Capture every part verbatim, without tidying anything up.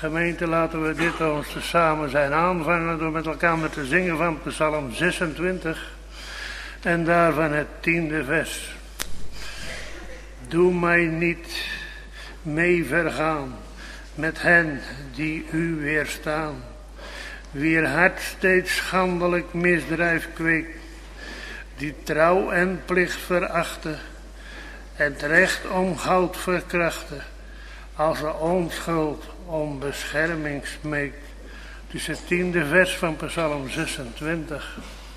Gemeente, laten we dit ons samen zijn aanvangen door met elkaar te zingen van Psalm zesentwintig en daarvan het tiende vers. Doe mij niet mee vergaan met hen die u weerstaan, wier hart steeds schandelijk misdrijf kweekt, die trouw en plicht verachten en het recht om goud verkrachten, als de onschuld om bescherming smeekt. Dus het tiende vers van Psalm zesentwintig.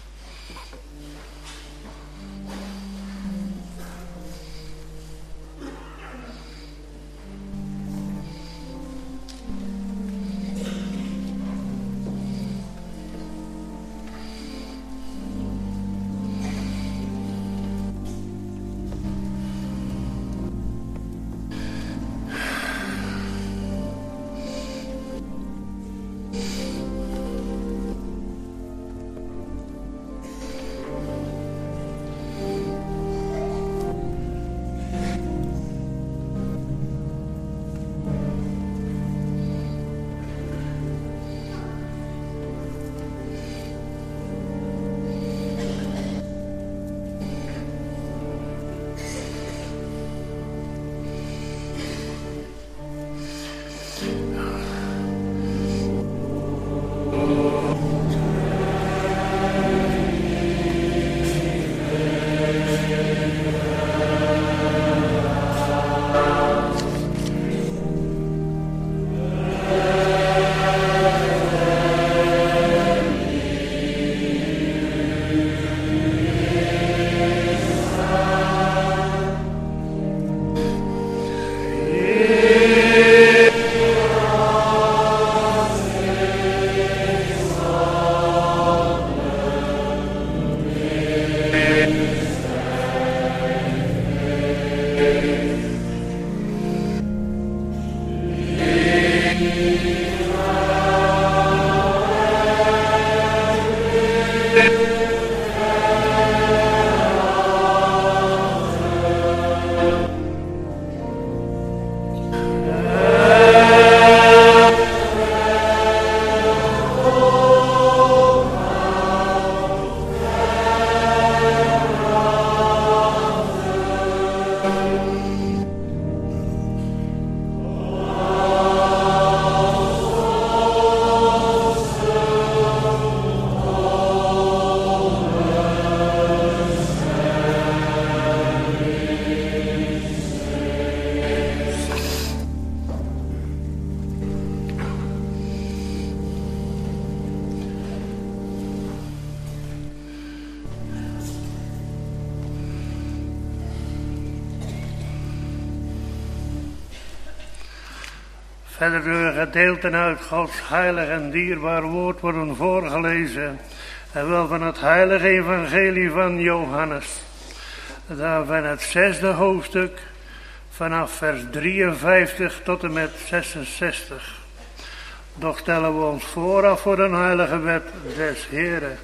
Verder door gedeelten uit Gods heilig en dierbaar woord worden voorgelezen. En wel van het heilige evangelie van Johannes. Daarvan het zesde hoofdstuk vanaf vers drieënvijftig tot en met zesenzestig. Doch stellen we ons vooraf voor een heilige wet des Heren.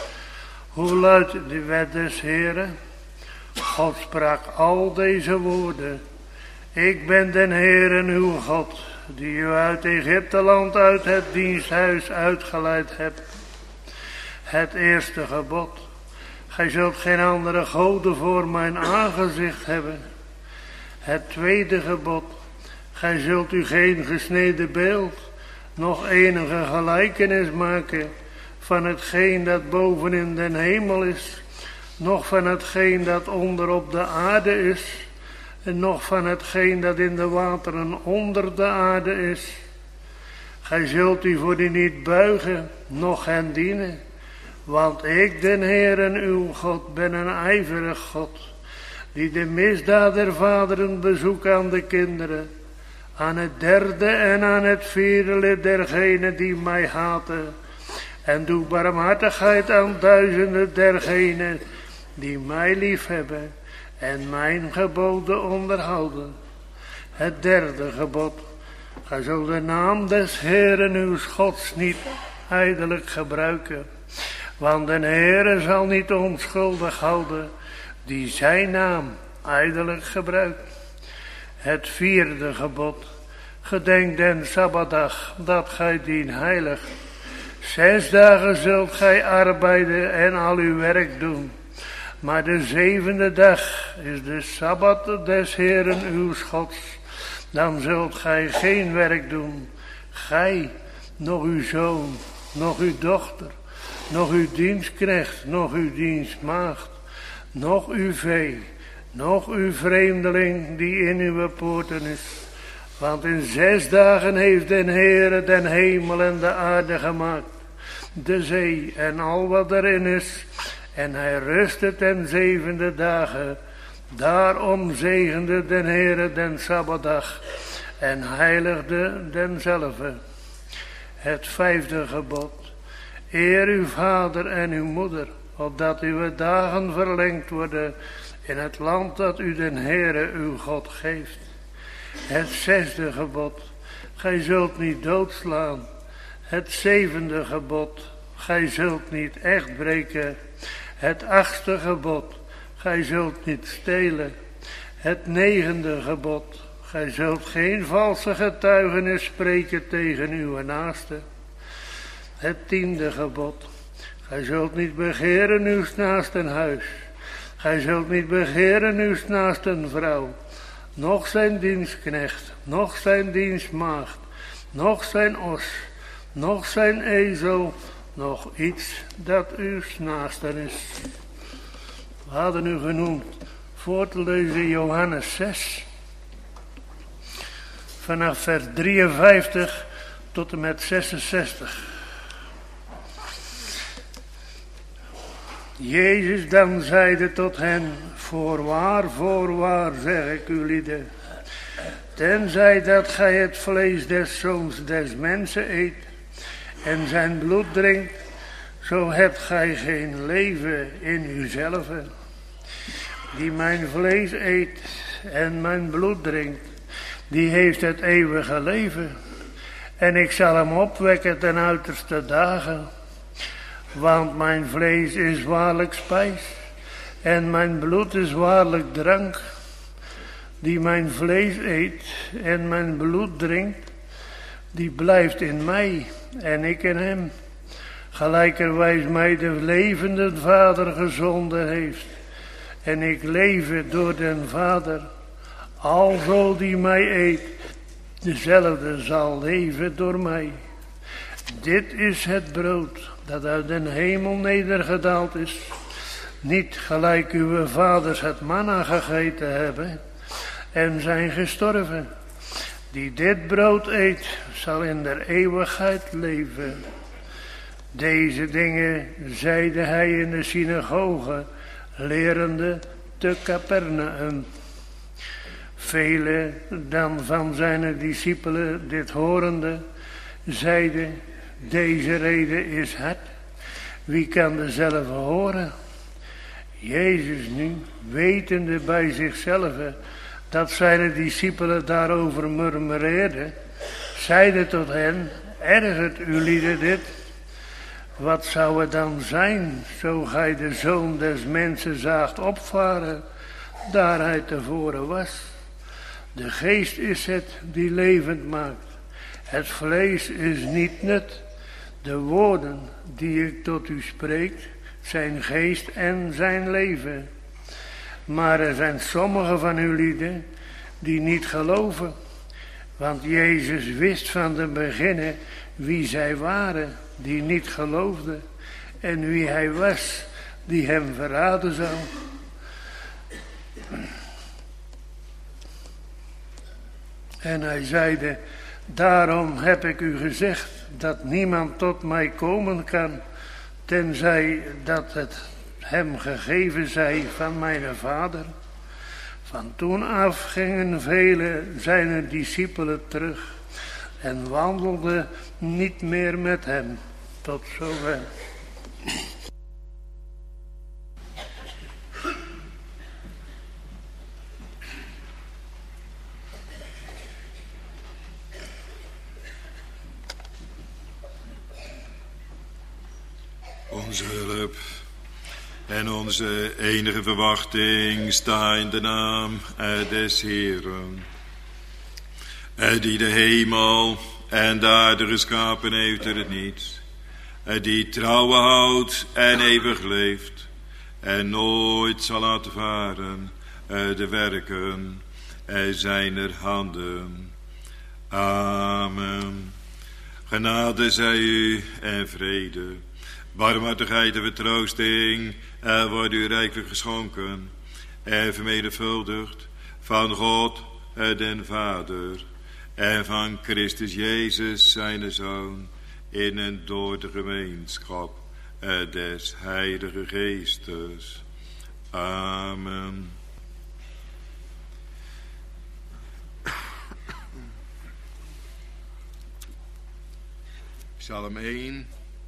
Hoe luidt die wet des Heren? God sprak al deze woorden. Ik ben den Heeren uw God, die u uit Egypteland uit het diensthuis uitgeleid hebt. Het eerste gebod. Gij zult geen andere goden voor mijn aangezicht hebben. Het tweede gebod. Gij zult u geen gesneden beeld, nog enige gelijkenis maken van hetgeen dat boven in den hemel is, nog van hetgeen dat onder op de aarde is, en nog van hetgeen dat in de wateren onder de aarde is. Gij zult u voor die niet buigen, noch hen dienen, want ik, den Heeren uw God, ben een ijverig God, die de misdaad der vaderen bezoekt aan de kinderen, aan het derde en aan het vierde lid dergenen die mij haten, en doe barmhartigheid aan duizenden dergenen die mij liefhebben en mijn geboden onderhouden. Het derde gebod. Gij zult de naam des Heeren uw Gods niet ijdelijk gebruiken, want de Heere zal niet onschuldig houden die zijn naam ijdelijk gebruikt. Het vierde gebod. Gedenk den Sabbatdag, dat gij dien heilig. Zes dagen zult gij arbeiden en al uw werk doen. Maar de zevende dag is de Sabbat des Heeren uw Gods. Dan zult gij geen werk doen. Gij, nog uw zoon, nog uw dochter, nog uw dienstknecht, nog uw dienstmaagd, nog uw vee, nog uw vreemdeling die in uw poorten is. Want in zes dagen heeft den Heere den hemel en de aarde gemaakt, de zee en al wat erin is. En hij rustte ten zevende dagen. Daarom zegende den Heere den Sabbatdag en heiligde denzelve. Het vijfde gebod. Eer uw vader en uw moeder, opdat uw dagen verlengd worden in het land dat u den Heere uw God geeft. Het zesde gebod. Gij zult niet doodslaan. Het zevende gebod. Gij zult niet echt breken. Het achtste gebod. Gij zult niet stelen. Het negende gebod. Gij zult geen valse getuigenis spreken tegen uw naaste. Het tiende gebod. Gij zult niet begeren uw naasten huis. Gij zult niet begeren uw naasten vrouw. Nog zijn dienstknecht. Nog zijn dienstmaagd. Nog zijn os. Nog zijn ezel. Nog iets dat uw naasten is. We hadden u genoemd voor te lezen Johannes zes. Vanaf vers drieënvijftig tot en met zesenzestig. Jezus dan zeide tot hen, voorwaar, voorwaar zeg ik u lieden, tenzij dat gij het vlees des zoons des mensen eet en zijn bloed drinkt, zo hebt gij geen leven in uzelven. Die mijn vlees eet en mijn bloed drinkt, die heeft het eeuwige leven. En ik zal hem opwekken ten uiterste dagen. Want mijn vlees is waarlijk spijs en mijn bloed is waarlijk drank. Die mijn vlees eet en mijn bloed drinkt, die blijft in mij en ik in hem. Gelijkerwijs mij de levende Vader gezonden heeft. En ik leve door den Vader. Alzo die mij eet, dezelfde zal leven door mij. Dit is het brood dat uit den hemel nedergedaald is. Niet gelijk uw vaders het manna gegeten hebben en zijn gestorven. Die dit brood eet, zal in der eeuwigheid leven. Deze dingen zeide hij in de synagoge, lerende te Capernaum. Velen dan van zijn discipelen dit horende, zeiden, deze reden is het. Wie kan dezelfde horen? Jezus nu, wetende bij zichzelf dat zijn discipelen daarover murmureerden, zeide tot hen, ergert ulieden dit? Wat zou het dan zijn, zo gij de Zoon des Mensen zaagt opvaren, daar hij tevoren was? De geest is het die levend maakt. Het vlees is niet nut. De woorden die ik tot u spreek, zijn geest en zijn leven. Maar er zijn sommigen van uw lieden die niet geloven. Want Jezus wist van den beginnen wie zij waren die niet geloofden. En wie hij was die hem verraden zou. En hij zeide, daarom heb ik u gezegd dat niemand tot mij komen kan, tenzij dat het hem gegeven zij van mijn vader. Van toen af gingen vele zijn discipelen terug en wandelden niet meer met hem. Tot zover. Onze hulp en onze enige verwachting sta in de naam des Heeren. Die de hemel en de aarde geschapen heeft er het niets. Die trouwen houdt en eeuwig leeft. En nooit zal laten varen de werken zijner handen. Amen. Genade zij u en vrede. Barmhartigheid en vertroosting wordt u rijkelijk geschonken. En vermenigvuldigd van God den Vader. En van Christus Jezus zijn Zoon. In en door de gemeenschap des Heilige Geestes. Amen. Psalm één.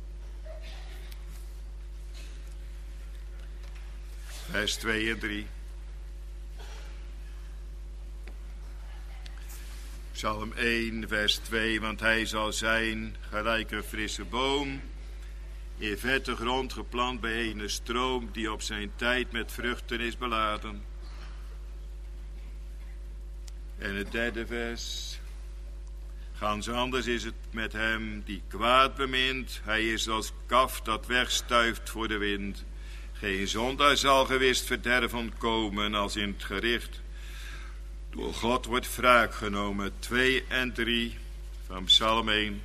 Vers twee en drie. Psalm één, vers twee. Want hij zal zijn gelijk een frisse boom, in vette grond geplant bij een stroom, die op zijn tijd met vruchten is beladen. En het derde vers. Gans anders is het met hem die kwaad bemint. Hij is als kaf dat wegstuift voor de wind. Geen zondaar zal gewist verderven komen als in het gericht. Door God wordt wraak genomen. twee en drie van Psalm één.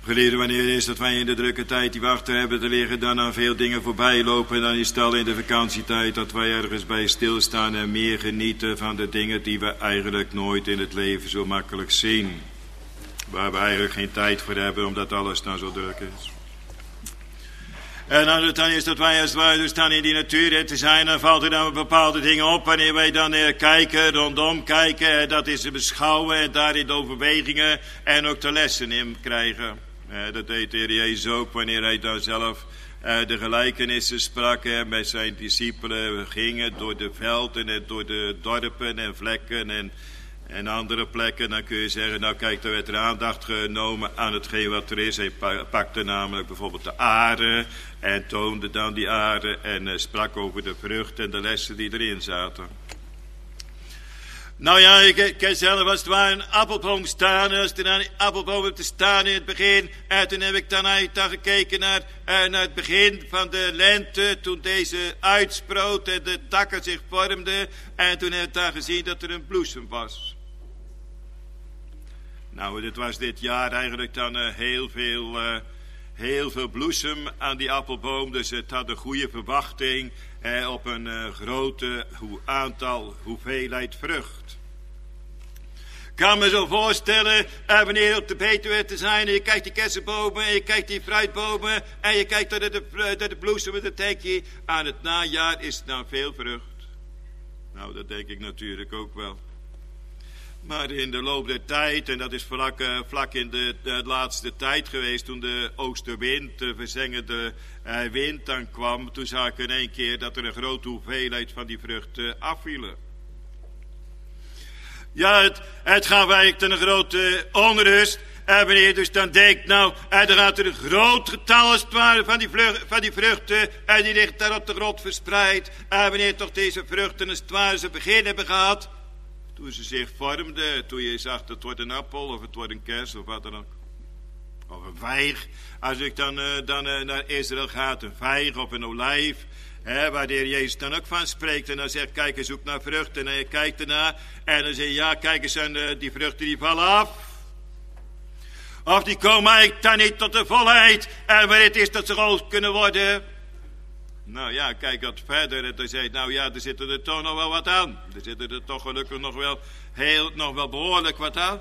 Geleerden, wanneer is dat wij in de drukke tijd die we achter hebben te liggen, dan aan veel dingen voorbij lopen. En dan is het al in de vakantietijd dat wij ergens bij stilstaan en meer genieten van de dingen die we eigenlijk nooit in het leven zo makkelijk zien. Waar we eigenlijk geen tijd voor hebben, omdat alles dan zo druk is. En als het dan is dat wij als het ware dus dan in die natuur te zijn, dan valt er dan bepaalde dingen op. Wanneer wij dan eh, kijken, rondom kijken, eh, dat is te beschouwen en daarin de overwegingen en ook de lessen in krijgen. Eh, dat deed de Heer Jezus ook wanneer hij dan zelf eh, de gelijkenissen sprak eh, met zijn discipelen. Gingen door de velden en door de dorpen en vlekken en, en andere plekken. Dan kun je zeggen, nou kijk, er werd er aandacht genomen aan hetgeen wat er is. Hij pakte namelijk bijvoorbeeld de aarde en toonde dan die aarde en uh, sprak over de vrucht en de lessen die erin zaten. Nou ja, ik, ik ken zelf als het ware een appelboom staan. Als er dan een appelboom op te staan in het begin. En toen heb ik dan eigenlijk dan gekeken naar, uh, naar het begin van de lente. Toen deze uitsproot en de takken zich vormden. En toen heb ik dan gezien dat er een bloesem was. Nou, het was dit jaar eigenlijk dan uh, heel veel... Uh, Heel veel bloesem aan die appelboom, dus het had een goede verwachting eh, op een uh, grote hoe aantal, hoeveelheid vrucht. Ik kan me zo voorstellen, eh, wanneer je op de Betuwe te zijn en je kijkt die kersenbomen en je kijkt die fruitbomen en je kijkt naar de, de, de, de bloesemen, dan denk je, aan het najaar is nou veel vrucht. Nou, dat denk ik natuurlijk ook wel. Maar in de loop der tijd, en dat is vlak, uh, vlak in de, de laatste tijd geweest, toen de oostenwind, de verzengende uh, wind dan kwam, toen zag ik in één keer dat er een grote hoeveelheid van die vruchten afvielen. Ja, het, het gaf eigenlijk een grote onrust. En wanneer je dus dan denkt, nou, en dan gaat er een groot getal als het ware van die, vlucht, van die vruchten, en die ligt daar op de grond verspreid. En wanneer toch deze vruchten als het ware zijn begin hebben gehad, toen ze zich vormden, toen je zag, het wordt een appel of het wordt een kers of wat dan ook. Of een vijg. Als ik dan, uh, dan uh, naar Israël ga, een vijg of een olijf. Hè, waar de Heer Jezus dan ook van spreekt. En dan zegt, kijk eens, zoek naar vruchten. En je kijkt ernaar. En dan zeg je, ja, kijk eens, en, uh, die vruchten die vallen af. Of die komen eigenlijk dan niet tot de volheid. En waar het is dat ze groot kunnen worden. Nou ja, kijk wat verder. En dan zei hij, nou ja, er zit er toch nog wel wat aan. Er zit er toch gelukkig nog wel heel, nog wel behoorlijk wat aan.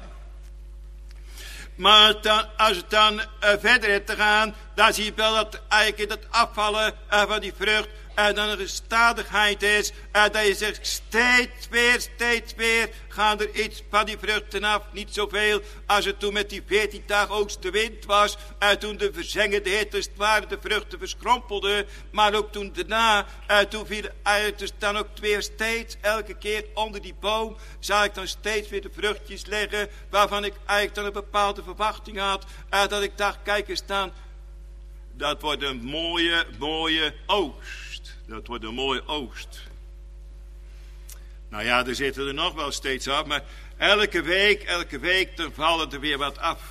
Maar dan, als het dan uh, verder is te gaan, dan zie je wel dat eigenlijk in het afvallen uh, van die vrucht en uh, dan een gestadigheid is. Uh, dat je zegt, steeds weer, steeds weer gaan er iets van die vruchten af. Niet zoveel als het toen met die veertien dagen oostenwind was. Uh, toen de verzengende hitte, het waren de vruchten verschrompelden. Maar ook toen daarna, uh, toen viel uh, dus dan ook weer steeds, elke keer onder die boom, zag ik dan steeds weer de vruchtjes liggen. Waarvan ik eigenlijk dan een bepaalde verwachting had. Uh, dat ik dacht, kijk eens dan, dat wordt een mooie, mooie oogst. Dat wordt een mooie oogst. Nou ja, er zitten er nog wel steeds af, maar elke week, elke week, dan vallen er weer wat af.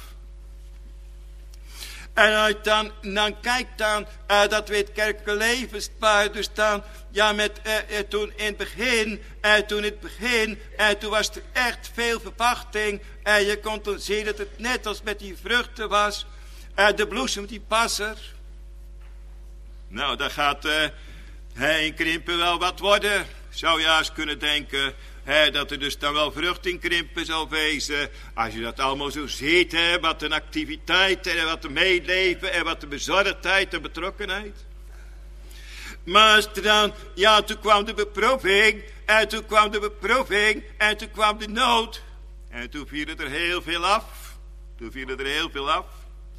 En als je dan, dan kijkt dan, uh, dat we het kerkelijke leven sparen, dus dan, ja, met, uh, uh, toen in het begin, uh, toen in het begin, uh, toen was er echt veel verwachting. En uh, je kon dan zien dat het net als met die vruchten was, uh, de bloesem die pas er. Nou, dat gaat uh, in krimpen wel wat worden. Zou je eens kunnen denken, hè, dat er dus dan wel vrucht in krimpen zal wezen. Als je dat allemaal zo ziet, hè, wat een activiteit en wat een meeleven en wat een bezorgdheid en betrokkenheid. Maar als er dan, ja, toen kwam de beproeving en toen kwam de beproeving en toen kwam de nood. En toen vielen er heel veel af. Toen vielen er heel veel af.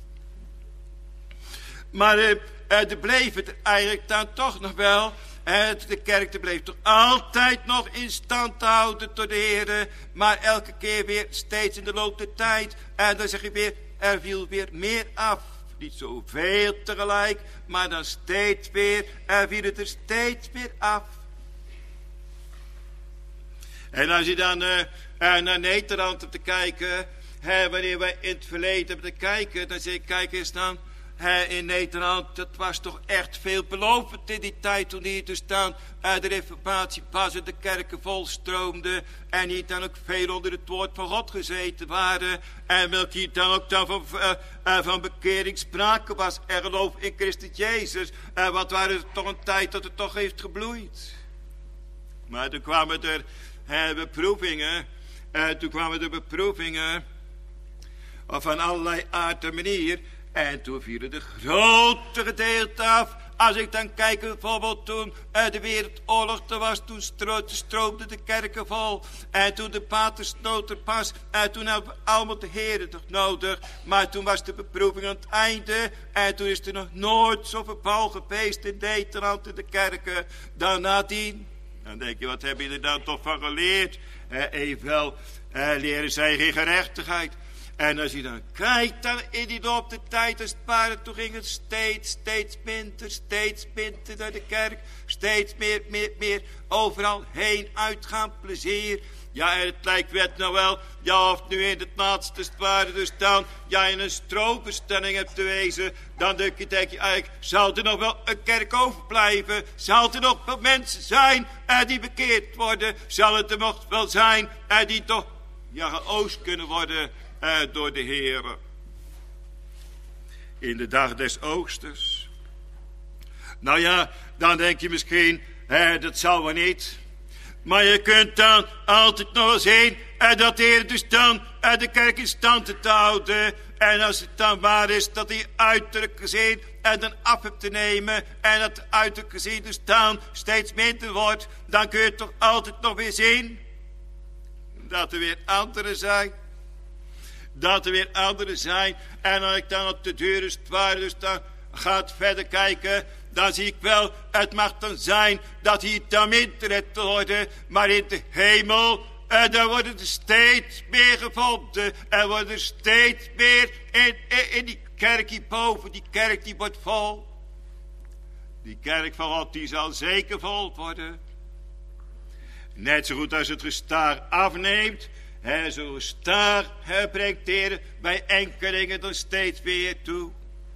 Maar uh, er bleef het eigenlijk dan toch nog wel. Uh, de kerk bleef toch altijd nog in stand houden door de Heer. Maar elke keer weer steeds in de loop der tijd. En dan zeg je weer, er viel weer meer af. Niet zoveel tegelijk, maar dan steeds weer. Er viel het er steeds weer af. En als je dan uh, uh, naar Nederland hebt te kijken. Hè, wanneer wij in het verleden hebben te kijken. Dan zeg ik, kijk eens dan. He, in Nederland, dat was toch echt veelbelovend in die tijd toen hier dus dan uh, de reformatie pas en de kerken volstroomden en hier dan ook veel onder het woord van God gezeten waren en welk hier dan ook dan van, uh, uh, van bekering sprake was en geloof in Christus Jezus. Uh, wat waren het toch een tijd dat het toch heeft gebloeid. Maar toen kwamen er uh, beproevingen, uh, toen kwamen er beproevingen uh, van allerlei aard en manier. En toen vielen de grote gedeelte af. Als ik dan kijk bijvoorbeeld toen uh, de wereldoorlog er was, toen stro stroomden de kerken vol. En toen de patersnood er pas, en toen hadden we allemaal de Heeren toch nodig. Maar toen was de beproeving aan het einde. En toen is er nog nooit zoveel verval geweest in Nederland in de kerken dan nadien. Dan denk je, wat heb je er dan toch van geleerd? Uh, evenwel, uh, leren zij geen gerechtigheid. En als je dan kijkt dan in die loop der tijd als het ware, toen ging het steeds, steeds minder, steeds minder naar de kerk. Steeds meer, meer, meer overal heen uitgaan, plezier. Ja, en het lijkt werd nou wel, ja, of nu in het laatste als het ware dus dan, ja, in een stroombestelling hebt te wezen, dan denk je, denk je eigenlijk, zal er nog wel een kerk overblijven? Zal er nog wel mensen zijn eh, die bekeerd worden? Zal het er nog wel zijn eh, die toch, ja, geoost kunnen worden Uh, door de Heere in de dag des oogsters. Nou ja, dan denk je misschien, uh, dat zal wel niet. Maar je kunt dan altijd nog wel zien uh, dat de Heer dus dan uh, de kerk in stand te houden. En als het dan waar is dat hij uiterlijk gezien en dan af hebt te nemen en dat uiterlijk gezien dus dan steeds minder wordt, dan kun je toch altijd nog weer zien dat er weer anderen zijn. Dat er weer anderen zijn. En als ik dan op de deur is het waar, dus dan gaat verder kijken, dan zie ik wel, het mag dan zijn dat hier dan minder te worden, maar in de hemel, en dan worden er steeds meer gevonden. Er worden er steeds meer in, in, in die kerk hierboven. Die kerk die wordt vol. Die kerk van God die zal zeker vol worden. Net zo goed als het gestaar afneemt. He, zo gestaar he, brengt de Heer bij enkelingen er steeds weer toe.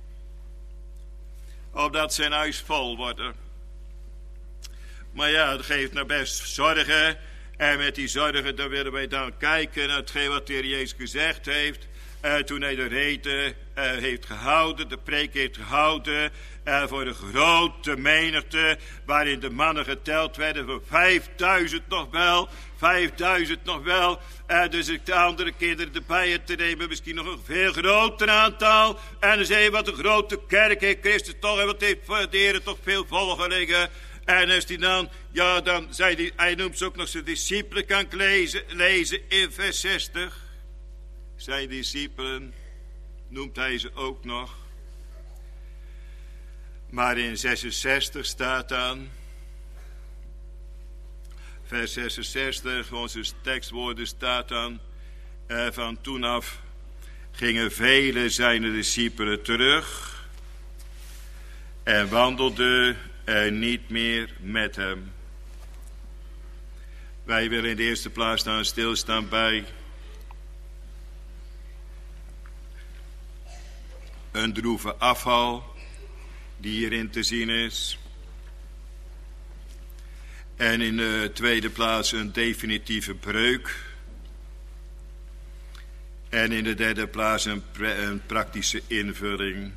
Opdat zijn huis vol worden. Maar ja, dat geeft nou best zorgen. En met die zorgen, dan willen wij dan kijken naar hetgeen wat de Heer Jezus gezegd heeft. Uh, toen hij de reden uh, heeft gehouden, de preek heeft gehouden. Uh, voor de grote menigte, waarin de mannen geteld werden voor vijfduizend nog wel. Vijfduizend nog wel. Uh, dus ik de andere kinderen erbij te nemen, misschien nog een veel groter aantal. En dan zei je, wat een grote kerk heeft Christus toch. En wat heeft de Heer toch veel volgelingen. En als hij dan, ja, dan zei hij, hij noemt ze ook nog zijn discipelen, kan ik lezen, lezen in vers zestig. Zijn discipelen noemt hij ze ook nog. Maar in zesenzestig staat dan, vers zesenzestig, onze tekstwoorden staat dan, eh, van toen af gingen vele zijne discipelen terug en wandelden er niet meer met hem. Wij willen in de eerste plaats staan stilstaan bij een droeve afval die hierin te zien is. En in de tweede plaats een definitieve breuk. En in de derde plaats een, een praktische invulling.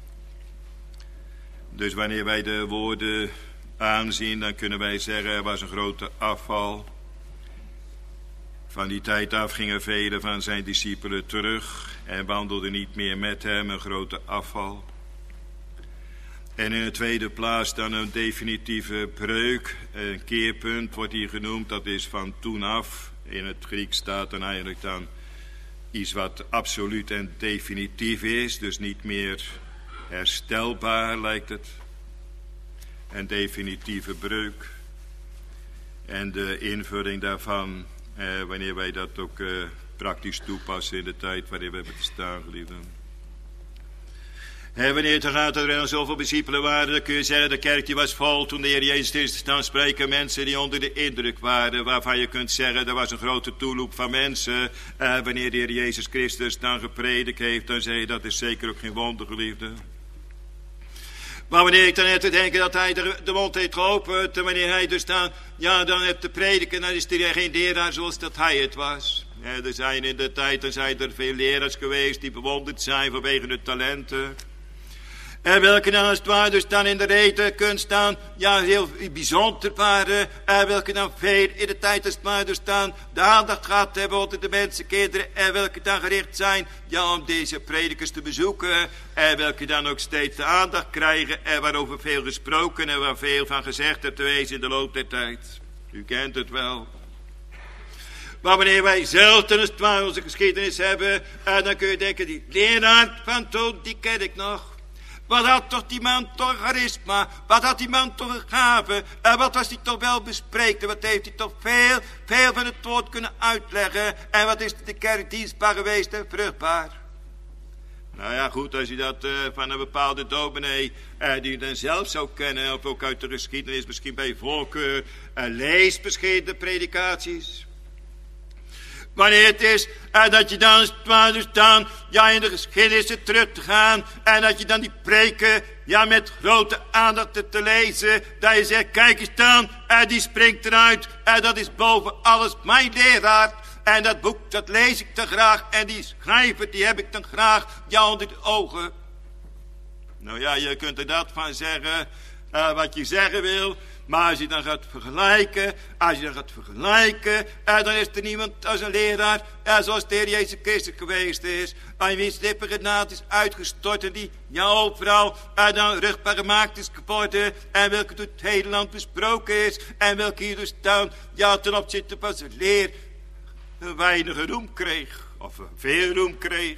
Dus wanneer wij de woorden aanzien, dan kunnen wij zeggen, er was een grote afval. Van die tijd af gingen velen van zijn discipelen terug en wandelden niet meer met hem, een grote afval. En in de tweede plaats dan een definitieve breuk, een keerpunt wordt hier genoemd, dat is van toen af. In het Grieks staat dan eigenlijk dan iets wat absoluut en definitief is, dus niet meer herstelbaar lijkt het. Een definitieve breuk. En de invulling daarvan, eh, wanneer wij dat ook eh, praktisch toepassen in de tijd waarin we hebben te staan, geliefden. En wanneer het gaat dat er dan zoveel discipelen waren, dan kun je zeggen, de kerk die was vol toen de Heer Jezus is. Dan spreken mensen die onder de indruk waren, waarvan je kunt zeggen, er was een grote toeloop van mensen. Eh, wanneer de Heer Jezus Christus dan gepredikt heeft, dan zeg je, dat is zeker ook geen wonder, geliefde. Maar wanneer ik dan heb te denken dat hij de, de mond heeft geopend, en wanneer hij dus dan, ja, dan heeft te prediken, dan is er geen leraar zoals dat hij het was. Ja, er zijn in de tijd, er zijn er veel leraars geweest die bewonderd zijn vanwege hun talenten. En welke dan als het ware dus dan in de redenkunst staan, ja, heel bijzonder waren. En welke dan veel in de tijd als het ware dus dan de aandacht gehad hebben onder de mensenkinderen. En welke dan gericht zijn, ja, om deze predikers te bezoeken. En welke dan ook steeds de aandacht krijgen. En waarover veel gesproken en waar veel van gezegd hebt geweest in de loop der tijd. U kent het wel. Maar wanneer wij zelf ten het ware onze geschiedenis hebben, dan kun je denken, die leraar van toen, die ken ik nog. Wat had toch die man toch charisma? Wat had die man toch een gave? En wat was hij toch wel bespreekt? En wat heeft hij toch veel, veel van het woord kunnen uitleggen? En wat is de kerk dienstbaar geweest en vruchtbaar? Nou ja, goed, als je dat uh, van een bepaalde dominee, uh, die je dan zelf zou kennen, of ook uit de geschiedenis, misschien bij voorkeur, uh, leest misschien de predikaties. Wanneer het is en dat je dan, dus dan ja, in de geschiedenis terug te gaan en dat je dan die preken ja, met grote aandacht te, te lezen, dat je zegt, kijk eens dan, en die springt eruit en dat is boven alles mijn leraar. En dat boek, dat lees ik dan graag en die schrijver, die heb ik dan graag ja, onder de ogen. Nou ja, je kunt er dat van zeggen, uh, wat je zeggen wil. Maar als je dan gaat vergelijken, als je dan gaat vergelijken, en dan is er niemand als een leraar, en zoals de Heer Jezus Christus geweest is, aan wiens lippen genade is uitgestort en die ja overal en dan ruchtbaar gemaakt is geworden, en welke door het hele land besproken is, en welke hier dus dan ja ten opzichte van zijn leer een weinige roem kreeg, of veel roem kreeg.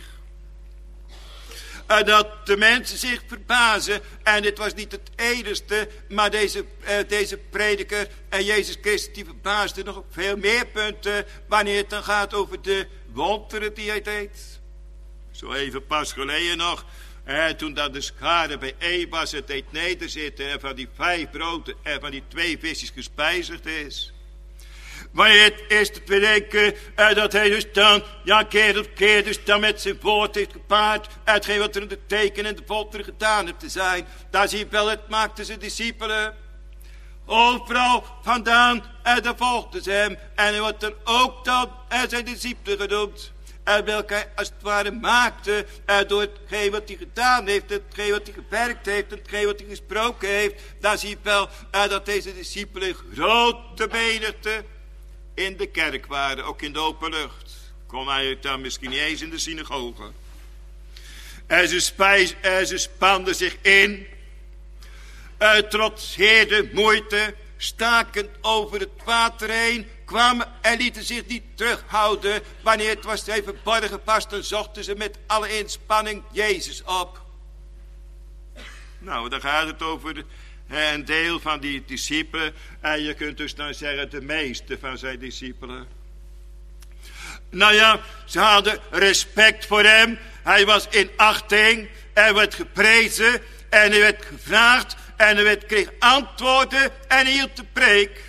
En dat de mensen zich verbazen. En dit was niet het enigste. Maar deze, uh, deze prediker en Jezus Christus die verbaasde nog op veel meer punten. Wanneer het dan gaat over de wonderen die hij deed. Zo even pas geleden nog. En toen dat de schare bijeen was, het deed nederzitten. En van die vijf broden en van die twee visjes gespijzigd is. Wanneer het is te bedenken uh, dat hij dus dan, ja keer op keer dus dan met zijn woord heeft gepaard. Hetgeen wat er in de teken en de wonderen gedaan heeft te zijn. Daar zie je wel, het maakte zijn discipelen. Overal vandaan en dan volgden ze hem. En hij wordt er ook dan en zijn discipelen genoemd. En welke hij als het ware maakte uh, door hetgeen wat hij gedaan heeft. Hetgeen wat hij gewerkt heeft. Hetgeen wat hij gesproken heeft. Daar zie je wel uh, dat deze discipelen grote menigte in de kerk waren, ook in de open lucht. Kon hij dan misschien niet eens in de synagoge. En ze, spijs, en ze spanden zich in. Uh, trotseerde moeite, staken over het water heen, kwamen en lieten zich niet terughouden. Wanneer het was hij verborgen was, dan zochten ze met alle inspanning Jezus op. Nou, dan gaat het over de, een deel van die discipelen. En je kunt dus nou zeggen de meeste van zijn discipelen. Nou ja, ze hadden respect voor hem. Hij was in achting. Hij werd geprezen. En hij werd gevraagd. En hij werd, kreeg antwoorden. En hij hield de preek.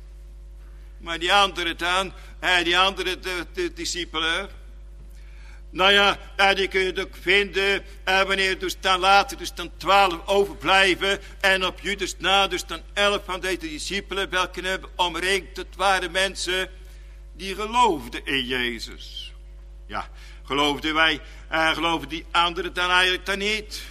Maar die anderen dan. Die andere de, de discipelen. Nou ja, die kun je ook vinden, en wanneer dus dan later dus dan twaalf overblijven, en op Judas na dus dan elf van deze discipelen, welke hebben omringd, het waren mensen die geloofden in Jezus. Ja, geloofden wij, en geloofden die anderen dan eigenlijk dan niet.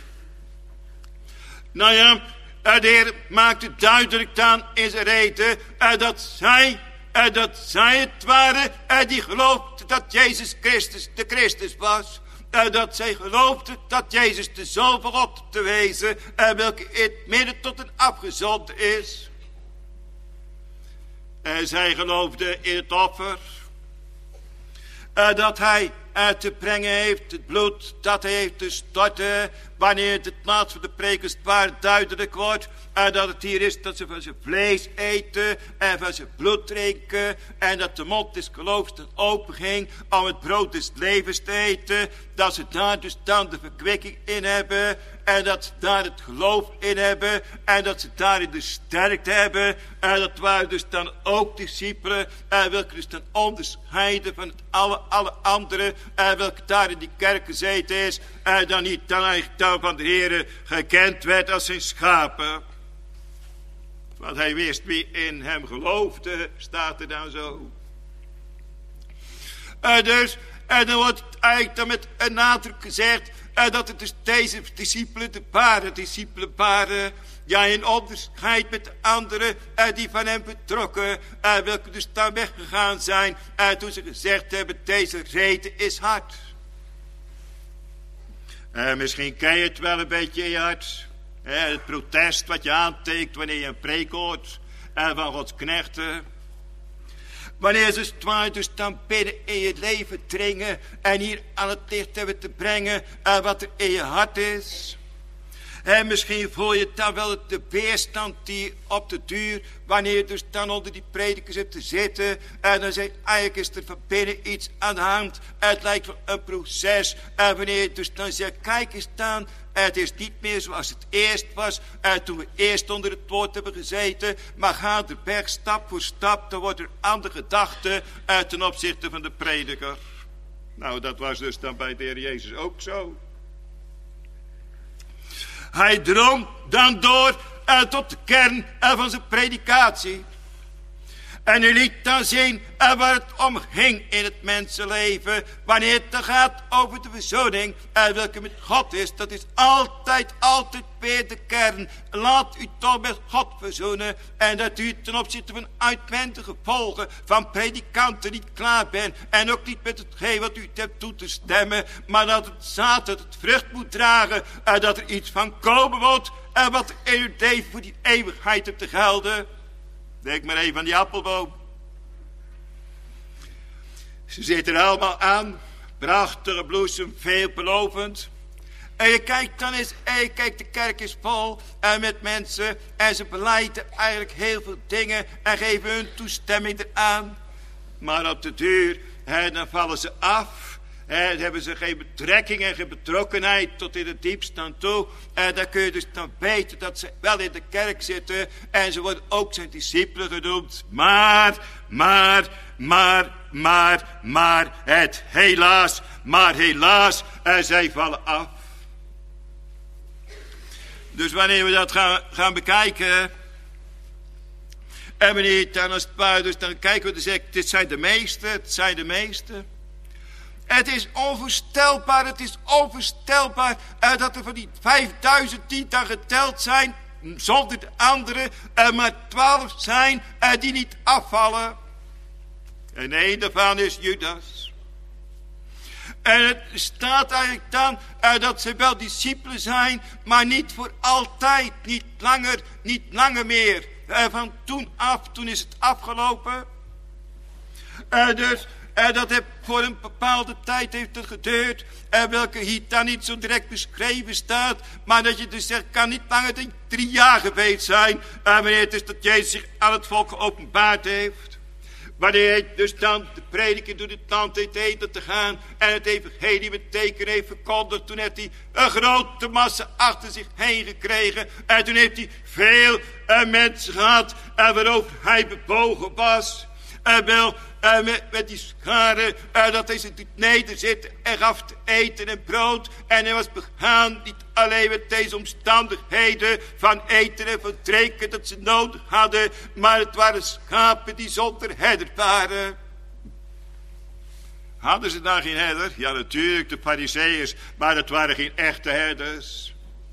Nou ja, de Heer maakte duidelijk dan in zijn reden, dat zij, dat zij het waren, die geloofden dat Jezus Christus de Christus was. En dat zij geloofden dat Jezus de Zoon van God te wezen. En welke in het midden tot een afgezonden is. En zij geloofden in het offer. En dat hij te brengen heeft, het bloed dat hij heeft te storten. Wanneer het plaats van de prekers waar duidelijk wordt. En dat het hier is dat ze van zijn vlees eten en van zijn bloed drinken. En dat de mond des geloofs dan open ging om het brood des levens te eten. Dat ze daar dus dan de verkwikking in hebben. En dat ze daar het geloof in hebben. En dat ze daarin de sterkte hebben. En dat waren dus dan ook discipelen. En welke dus dan onderscheiden van het alle, alle anderen. En welke daar in die kerk gezeten is. uh, dan niet dan eigenlijk dan van de Heer gekend werd als zijn schapen. Want hij wist wie in hem geloofde, staat er dan zo. Uh, dus, en uh, dan wordt eigenlijk dan met een nadruk gezegd, uh, dat het dus deze discipelen, de paren, discipelen paren, ja, in onderscheid met de anderen uh, die van hem betrokken, uh, welke dus dan weggegaan zijn, uh, toen ze gezegd hebben, deze reden is hard. Uh, misschien ken je het wel een beetje in je hart. Uh, het protest wat je aantekent wanneer je een preek hoort uh, van Gods knechten. Wanneer ze het dus dan binnen in je leven dringen en hier aan het licht hebben te brengen uh, wat er in je hart is. En misschien voel je dan wel de weerstand die op de duur, wanneer je dus dan onder die predikers hebt te zitten, en dan zeg eigenlijk is er van binnen iets aan de hand. Het lijkt wel een proces. En wanneer je dus dan zegt, kijk eens dan, het is niet meer zoals het eerst was, en toen we eerst onder het woord hebben gezeten, maar ga de berg stap voor stap, dan wordt er andere gedachten ten opzichte van de prediker. Nou, dat was dus dan bij de Heer Jezus ook zo. Hij drong dan door uh, tot de kern uh, van zijn predikatie. En hij liet dan zien uh, waar het om ging in het mensenleven. Wanneer het dan gaat over de verzoening uh, welke met God is. Dat is altijd, altijd weer de kern. Laat u toch met God verzoenen. En dat u ten opzichte van uitwendige gevolgen van predikanten niet klaar bent. En ook niet met hetgeen wat u hebt toe te stemmen. Maar dat het zaad, dat het vrucht moet dragen. En dat er iets van komen moet. En wat in uw leven voor die eeuwigheid hebt te gelden. Denk maar even aan die appelboom. Ze zitten er allemaal aan. Prachtige bloesem, veelbelovend. En je kijkt dan eens, en je kijkt, de kerk is vol en met mensen. En ze belijden eigenlijk heel veel dingen en geven hun toestemming eraan. Maar op de duur, hè, dan vallen ze af. En dan hebben ze geen betrekking en geen betrokkenheid tot in het diepst aan toe. En dan kun je dus dan weten dat ze wel in de kerk zitten. En ze worden ook zijn discipelen genoemd. Maar, maar, maar, maar, maar, het helaas, maar helaas, en zij vallen af. Dus wanneer we dat gaan, gaan bekijken, en wanneer dan als het ware, dus dan kijken we en zeggen, dit zijn de meesten, het zijn de meesten. Het is onvoorstelbaar, het is onvoorstelbaar uh, dat er van die vijfduizend die dan geteld zijn, zonder de anderen, uh, maar twaalf zijn uh, die niet afvallen. En één daarvan is Judas. En het staat eigenlijk dan uh, dat ze wel discipelen zijn, maar niet voor altijd, niet langer, niet langer meer. Uh, van toen af, toen is het afgelopen. Uh, dus... En dat heeft voor een bepaalde tijd heeft het geduurd. En welke hier dan niet zo direct beschreven staat. Maar dat je dus zegt, kan niet langer dan drie jaar geweest zijn. En wanneer het is dat Jezus zich aan het volk geopenbaard heeft. Wanneer hij dus dan de prediker door het land heeft heen te gaan. En het evangelie met teken heeft verkondigd. Toen heeft hij een grote massa achter zich heen gekregen. En toen heeft hij veel uh, mensen gehad. En waarover hij bebogen was. En wel... Uh, met, met die scharen, uh, dat hij zich nederzette en gaf te eten en brood. En hij was begaan niet alleen met deze omstandigheden van eten en van drinken dat ze nodig hadden. Maar het waren schapen die zonder herder waren. Hadden ze daar geen herder? Ja, natuurlijk, de Farizeeërs, maar dat waren geen echte herders.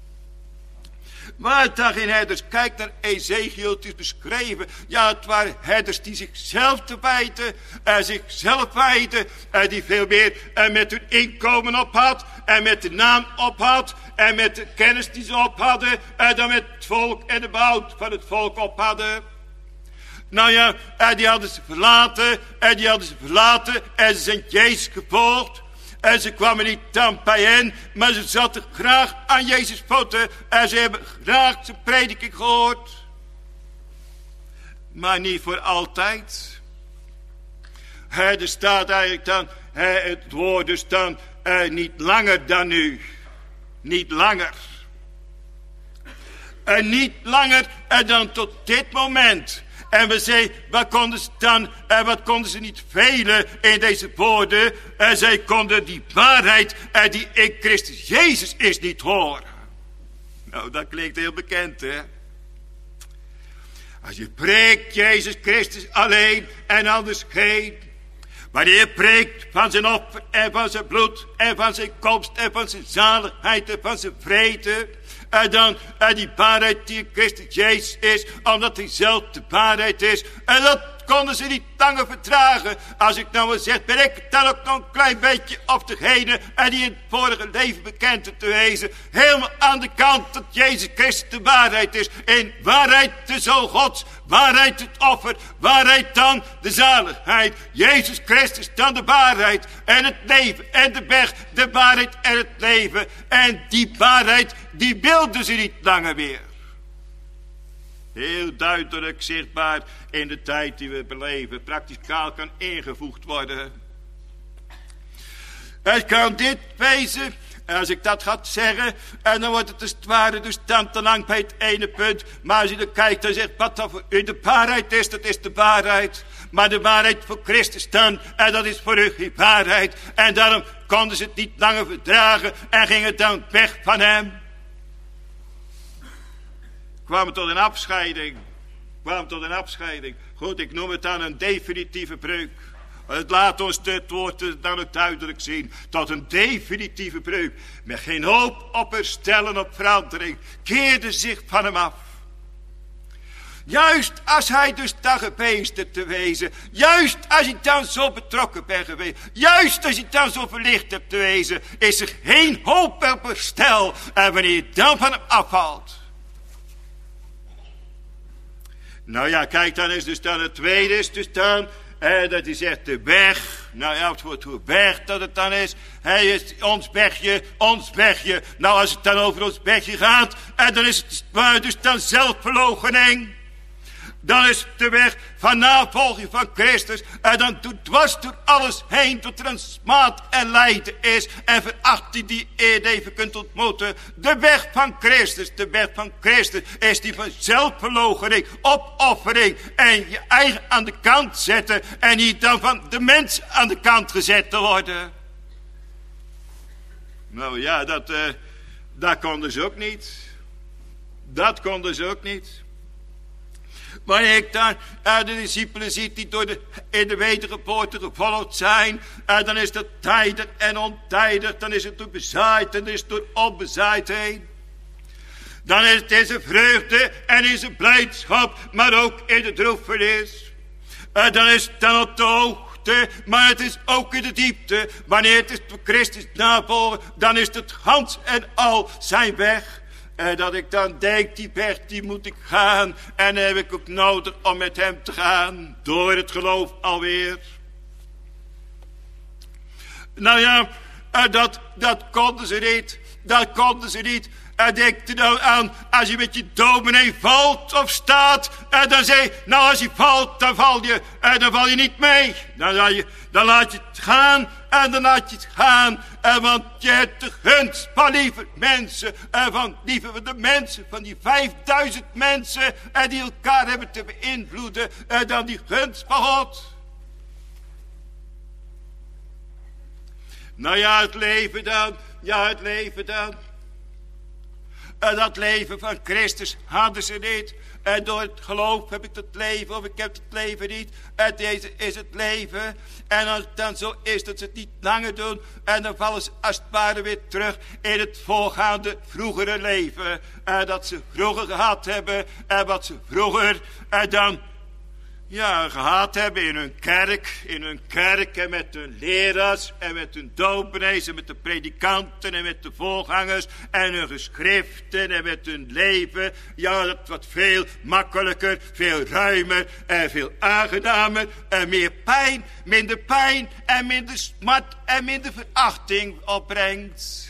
Maar daar geen herders, kijk naar Ezekiel, het is beschreven. Ja, het waren herders die zichzelf te wijten, uh, zichzelf wijten, uh, die veel meer uh, met hun inkomen op had, en met de naam op had, en met de kennis die ze op hadden, uh, dan met het volk en de bouw van het volk op hadden. Nou ja, uh, die hadden ze verlaten, en uh, die hadden ze verlaten, en ze zijn Jezus gevolgd. En ze kwamen niet dan bij hen, maar ze zaten graag aan Jezus' voeten. En ze hebben graag zijn prediking gehoord. Maar niet voor altijd. He, er staat eigenlijk dan, he, het woord dus dan, uh, niet langer dan nu. Niet langer. En niet langer uh, dan tot dit moment. En we zei, wat konden ze dan, en wat konden ze niet velen in deze woorden? En zij konden die waarheid, en die in Christus Jezus is, niet horen. Nou, dat klinkt heel bekend, hè? Als je preekt Jezus Christus alleen en anders geen. Wanneer je preekt van zijn offer en van zijn bloed en van zijn komst en van zijn zaligheid en van zijn vrede. En dan en die waarheid die in Christus Jezus is, omdat hij zelf de waarheid is. En dat konden ze niet langer verdragen. Als ik nou maar zeg, ben ik dan ook nog een klein beetje op degene en die in het vorige leven bekend te wezen. Helemaal aan de kant dat Jezus Christus de waarheid is. In waarheid de Zoon Gods, waarheid het offer, waarheid dan de zaligheid. Jezus Christus dan de waarheid en het leven en de weg, de waarheid en het leven. En die waarheid, die wilden ze niet langer meer. Heel duidelijk zichtbaar in de tijd die we beleven. Prakticaal kan ingevoegd worden. Het kan dit wezen. En als ik dat ga zeggen. En dan wordt het als het ware dus dan te lang bij het ene punt. Maar als je dan kijkt en zegt wat dan voor u de waarheid is. Dat is de waarheid. Maar de waarheid voor Christus dan. En dat is voor u geen waarheid. En daarom konden ze het niet langer verdragen. En gingen dan weg van hem. Kwamen tot een afscheiding. Kwamen tot een afscheiding. Goed, ik noem het dan een definitieve breuk. Het laat ons het woord dan ook duidelijk zien. Tot een definitieve breuk. Met geen hoop op herstellen, op verandering. Keerde zich van hem af. Juist als hij dus dan geweest te wezen. Juist als hij dan zo betrokken bent geweest. Juist als hij dan zo verlicht hebt te wezen. Is er geen hoop op herstel. En wanneer je dan van hem afvalt. Nou ja, kijk, dan is dus dan het tweede is dus dan, eh, dat hij zegt de weg. Nou ja, het wordt hoe weg dat het dan is. Hij is ons wegje, ons wegje. Nou, als het dan over ons wegje gaat, en dan is het dus dan zelfverloochening. Dan is het de weg van navolging van Christus. En dan doet dwars door alles heen tot er een smaad en lijden is. En verachting die je even kunt ontmoeten. De weg van Christus, de weg van Christus is die van zelfverloochening, opoffering. En je eigen aan de kant zetten. En niet dan van de mens aan de kant gezet te worden. Nou ja, dat, uh, dat konden ze ook niet. Dat konden ze ook niet. Wanneer ik dan uh, de discipelen ziet die door de, in de wedergeboorte gevolgd zijn. Uh, dan is dat tijdig en ontijdig. Dan is het door bezaaid en dan is het door onbezaaid heen. Dan is het in zijn vreugde en in zijn blijdschap. Maar ook in de droefenis. Uh, dan is het dan op de hoogte. Maar het is ook in de diepte. Wanneer het is door Christus navolgen. Dan is het gans en al zijn weg. En dat ik dan denk, die weg die moet ik gaan. En dan heb ik ook nodig om met hem te gaan. Door het geloof alweer. Nou ja, dat, dat konden ze niet. Dat konden ze niet. En denk er nou aan, als je met je dominee valt of staat. En dan zeg je, nou als je valt, dan val je. En dan val je niet mee. Dan, dan, je, dan laat je het gaan. En dan laat je het gaan. En want je hebt de gunst van lieve mensen. En van lieve van de mensen. Van die vijfduizend mensen. En die elkaar hebben te beïnvloeden. En dan die gunst van God. Nou ja, het leven dan. Ja, het leven dan. En dat leven van Christus hadden ze niet. En door het geloof heb ik het leven, of ik heb het leven niet. En deze is het leven. En als het dan zo is dat ze het niet langer doen. En dan vallen ze als het ware weer terug in het voorgaande vroegere leven. En dat ze vroeger gehad hebben. En wat ze vroeger en dan ja, gehad hebben in hun kerk. In hun kerk en met hun leraars en met hun dominees en met de predikanten en met de voorgangers. En hun geschriften en met hun leven. Ja, dat wordt veel makkelijker, veel ruimer en veel aangenamer. En meer pijn, minder pijn en minder smart en minder verachting opbrengt.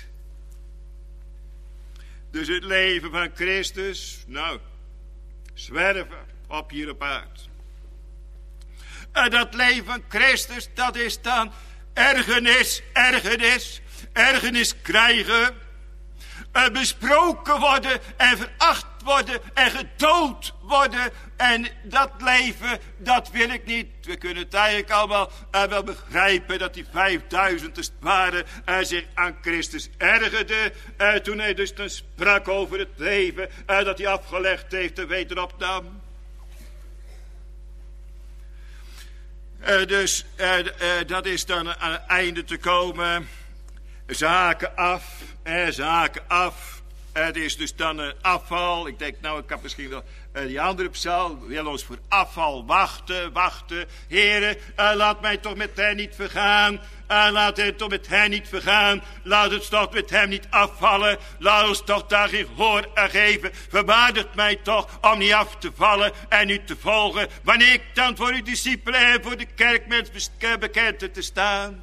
Dus het leven van Christus, nou, zwerven op hier op aarde. En dat leven van Christus, dat is dan ergernis, ergernis, ergernis krijgen. Uh, besproken worden en veracht worden en gedood worden. En dat leven, dat wil ik niet. We kunnen het eigenlijk allemaal uh, wel begrijpen dat die vijfduizend als het ware uh, zich aan Christus ergerde. Uh, toen hij dus dan sprak over het leven uh, dat hij afgelegd heeft en wederopnam. Uh, dus uh, uh, dat is dan aan het einde te komen. Ze haken af, uh, ze haken af. Het is dus dan een afval. Ik denk, nou, ik heb misschien wel uh, die andere psalm. We willen ons voor afval wachten, wachten. Heren, uh, laat mij toch met hen niet vergaan. Uh, laat het toch met hen niet vergaan. Laat het toch met hem niet afvallen. Laat ons toch daar geen gehoor aan geven. Verwaardigt mij toch om niet af te vallen en u te volgen. Wanneer ik dan voor uw discipelen en voor de kerkmens bekend te staan.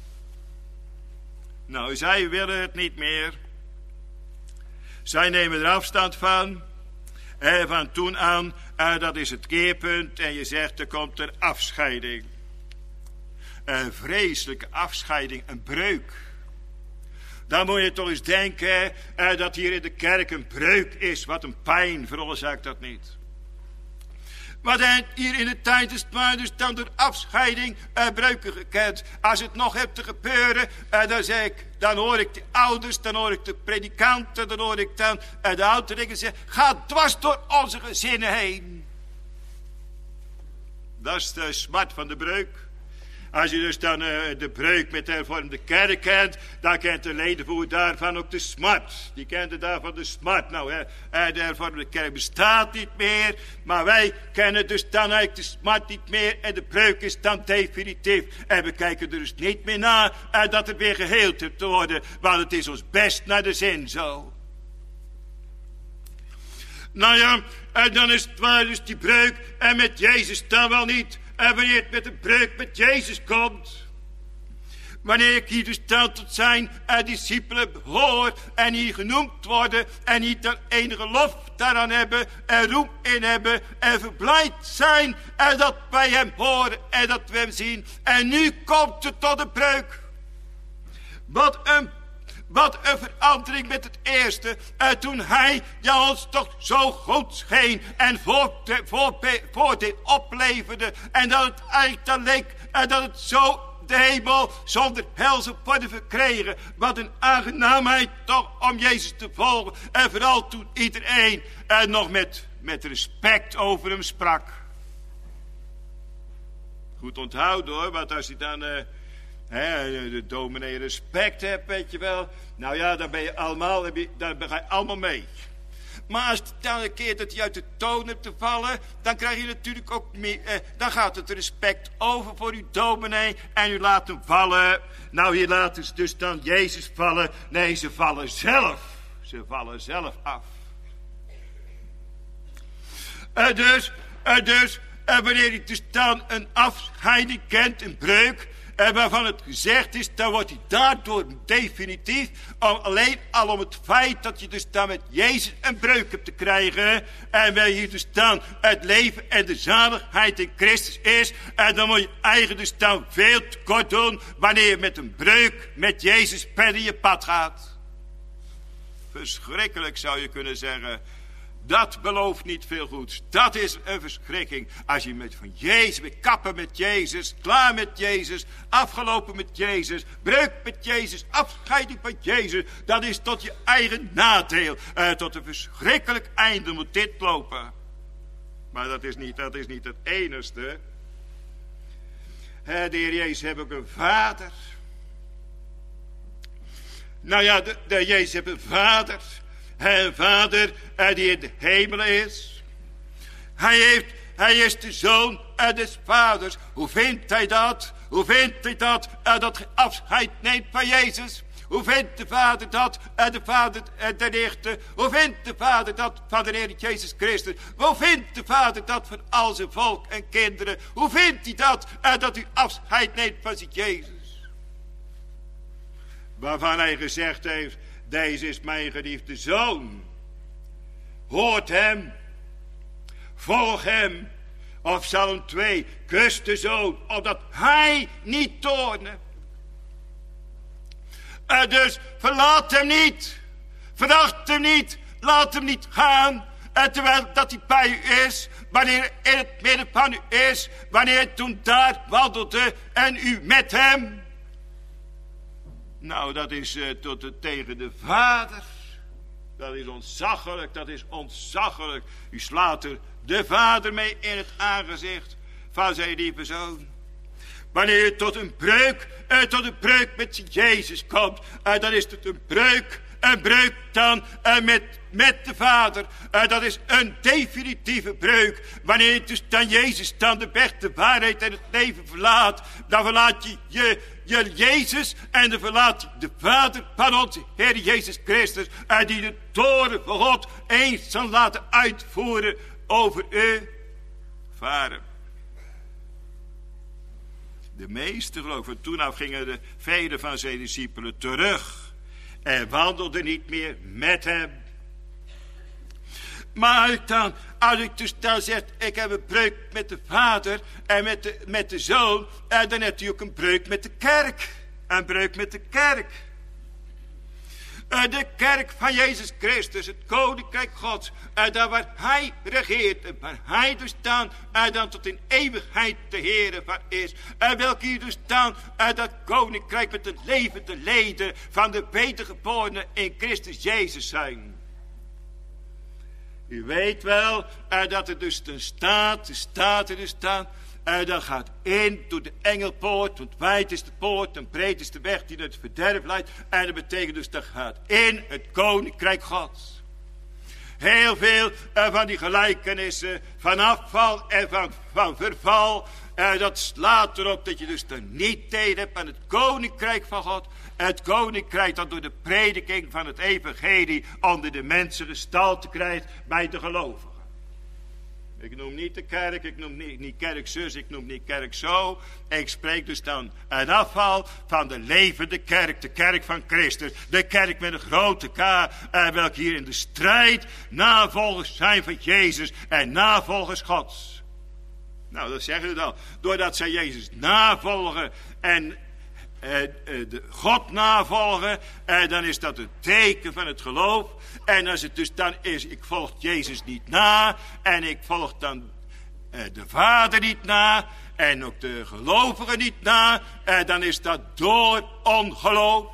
Nou, zij willen het niet meer. Zij nemen er afstand van. En van toen aan, uh, dat is het keerpunt. En je zegt, er komt een afscheiding. Een vreselijke afscheiding, een breuk. Dan moet je toch eens denken uh, dat hier in de kerk een breuk is. Wat een pijn veroorzaakt dat niet. Maar dan hier in de tijd is het maar dus dan door afscheiding uh, breuken gekend. Als het nog hebt te gebeuren, uh, dan zeg ik, dan hoor ik de ouders, dan hoor ik de predikanten, dan hoor ik dan uh, de ouderingen zeggen, ga dwars door onze gezinnen heen. Dat is de smart van de breuk. Als je dus dan uh, de breuk met de hervormde kerk kent, dan kent de ledenvoer daarvan ook de smart. Die kent daarvan de smart. Nou, hè, de hervormde kerk bestaat niet meer, maar wij kennen dus dan eigenlijk de smart niet meer en de breuk is dan definitief. En we kijken er dus niet meer naar uh, dat er weer geheeld heeft te worden, want het is ons best naar de zin zo. Nou ja, en dan is het waar dus die breuk en met Jezus dan wel niet. En wanneer het met een breuk met Jezus komt. Wanneer ik hier dus dan tot zijn uh, discipelen behoor. En hier genoemd worden. En niet dan enige lof daaraan hebben. En roem in hebben. En verblijd zijn. En dat wij hem horen. En dat we hem zien. En nu komt het tot een breuk. Wat een Wat een verandering met het eerste. Uh, toen hij ja, ons toch zo goed scheen. En voordeel voor, voor opleverde. En dat het eigenlijk dan leek. Uh, dat het zo de hemel zonder hel zou worden verkregen. Wat een aangenaamheid toch om Jezus te volgen. En vooral toen iedereen uh, nog met, met respect over hem sprak. Goed onthouden hoor. Want als hij dan... Uh, He, de dominee respect hebt, weet je wel. Nou ja, dan ben je allemaal, dan ben je allemaal mee. Maar als het dan een keer dat hij uit de toon hebt te vallen, dan krijg je natuurlijk ook meer, eh, dan gaat het respect over voor uw dominee en u laat hem vallen. Nou, hier laten ze dus dan Jezus vallen. Nee, ze vallen zelf. Ze vallen zelf af. Uh, dus, uh, dus, uh, wanneer hij dus dan een afscheiding kent, een breuk. En waarvan het gezegd is, dan wordt hij daardoor definitief. Alleen al om het feit dat je dus dan met Jezus een breuk hebt te krijgen. En wij hier dus dan het leven en de zaligheid in Christus is. En dan moet je eigen dus dan veel te kort doen. Wanneer je met een breuk met Jezus per in je pad gaat. Verschrikkelijk zou je kunnen zeggen. Dat belooft niet veel goeds. Dat is een verschrikking. Als je met van Jezus, met kappen met Jezus, klaar met Jezus, afgelopen met Jezus, breuk met Jezus, afscheiding van Jezus. Dat is tot je eigen nadeel. Uh, tot een verschrikkelijk einde moet dit lopen. Maar dat is niet, dat is niet het enigste. Uh, de Heer Jezus heeft ook een vader. Nou ja, de, de Jezus heeft een vader. Een vader uh, die in de hemel is. Hij, heeft, hij is de zoon uh, des vaders. Hoe vindt hij dat? Hoe vindt hij dat? Uh, dat hij afscheid neemt van Jezus. Hoe vindt de vader dat? Uh, de vader uh, de rechter. Hoe vindt de vader dat van de Heer Jezus Christus? Hoe vindt de vader dat van al zijn volk en kinderen? Hoe vindt hij dat? Uh, dat u afscheid neemt van zijn Jezus. Waarvan hij gezegd heeft. Deze is mijn geliefde zoon. Hoort hem. Volg hem. Of Psalm twee. Kus de zoon. Opdat hij niet toorne. Uh, dus verlaat hem niet. Veracht hem niet. Laat hem niet gaan. En terwijl dat hij bij u is, wanneer hij in het midden van u is, wanneer hij toen daar wandelde en u met hem. Nou, dat is uh, tot de, tegen de Vader. Dat is ontzaglijk, dat is ontzaglijk. U slaat er de Vader mee in het aangezicht van zijn lieve Zoon. Wanneer je tot een breuk, uh, tot een breuk met Jezus komt, uh, dan is het een breuk, een breuk dan uh, met, met de Vader. Uh, dat is een definitieve breuk. Wanneer je dus dan Jezus dan de weg, de waarheid en het leven verlaat, dan verlaat je je, je Jezus en dan verlaat je de Vader van onze Heer Jezus Christus, uh, die de toren van God eens zal laten uitvoeren over u, Vader. De meeste geloven, toen af gingen de velen van zijn discipelen terug en wandelden niet meer met hem. Maar als ik dan, als ik dus dan zeg, ik heb een breuk met de Vader en met de, met de Zoon, en dan heeft hij ook een breuk met de kerk. Een breuk met de kerk. De kerk van Jezus Christus, het koninkrijk Gods, daar waar hij regeert en waar hij dus dan, dan tot in eeuwigheid de Heere van is. En welke hier dus dan, dat koninkrijk met de levende leden van de wedergeborenen in Christus Jezus zijn. U weet wel dat er dus dan staat, er staat er dus dan, en dan gaat in door de engelpoort, want wijd is de poort en breed is de weg die naar het verderf leidt. En dat betekent dus dat gaat in het koninkrijk Gods. Heel veel uh, van die gelijkenissen van afval en van, van verval, uh, dat slaat erop dat je dus dan niet deel hebt aan het koninkrijk van God. Het koninkrijk dat door de prediking van het evangelie onder de mensen gestalte krijgt bij de gelovigen. Ik noem niet de kerk, ik noem niet, niet kerkzus, ik noem niet kerk zo. Ik spreek dus dan een afval van de levende kerk, de kerk van Christus. De kerk met een grote K, eh, welke hier in de strijd navolgers zijn van Jezus en navolgers Gods. Nou, dat zeggen we dan. Doordat zij Jezus navolgen en Uh, uh, de God navolgen, uh, dan is dat een teken van het geloof. En als het dus dan is, ik volg Jezus niet na, en ik volg dan uh, de Vader niet na, en ook de gelovigen niet na, uh, dan is dat door ongeloof.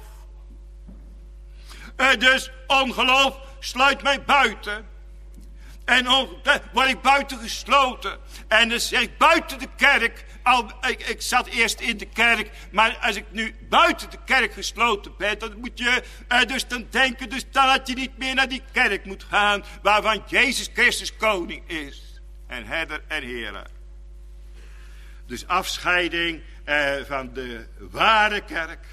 Uh, dus ongeloof sluit mij buiten. En on, uh, word ik buiten gesloten. En dan zeg ik buiten de kerk. Al, ik, ik zat eerst in de kerk, maar als ik nu buiten de kerk gesloten ben, dan moet je uh, dus dan denken, dus dan dat je niet meer naar die kerk moet gaan, waarvan Jezus Christus koning is. En herder en heren. Dus afscheiding uh, van de ware kerk.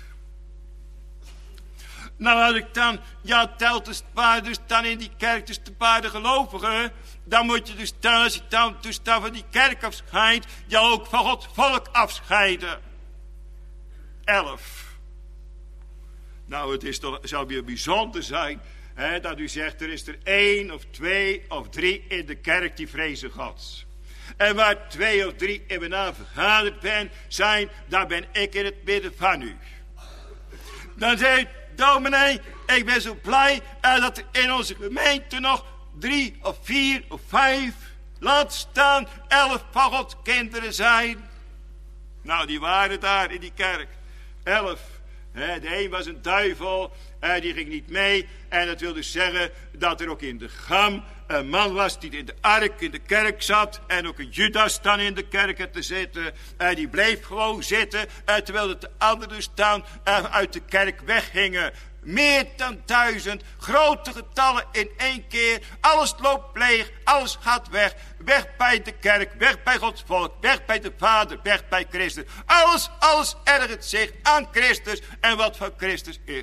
Nou, als ik dan, ja, telt dus waar, dus dan in die kerk, dus de paar de gelovigen, dan moet je dus dan, als je dan, dus dan van die kerk afscheidt, je ook van Gods volk afscheiden. Elf. Nou, het is toch, zou weer bijzonder zijn, hè, dat u zegt, er is er één of twee of drie in de kerk die vrezen Gods. En waar twee of drie in mijn naam vergaderd ben, zijn, daar ben ik in het midden van u. Dan zei dominee, ik ben zo blij uh, dat er in onze gemeente nog drie of vier of vijf, laat staan, elf van Gods kinderen zijn. Nou, die waren daar in die kerk. Elf. He, de een was een duivel, uh, die ging niet mee. En dat wil dus zeggen dat er ook in de Gam een man was die in de ark in de kerk zat. En ook een Judas dan in de kerk had te zitten. Uh, die bleef gewoon zitten. Uh, terwijl de anderen dus dan uh, uit de kerk weggingen. Meer dan duizend, grote getallen in één keer. Alles loopt leeg, alles gaat weg. Weg bij de kerk, weg bij Gods volk, weg bij de Vader, weg bij Christus. Alles, alles ergert zich aan Christus en wat van Christus is.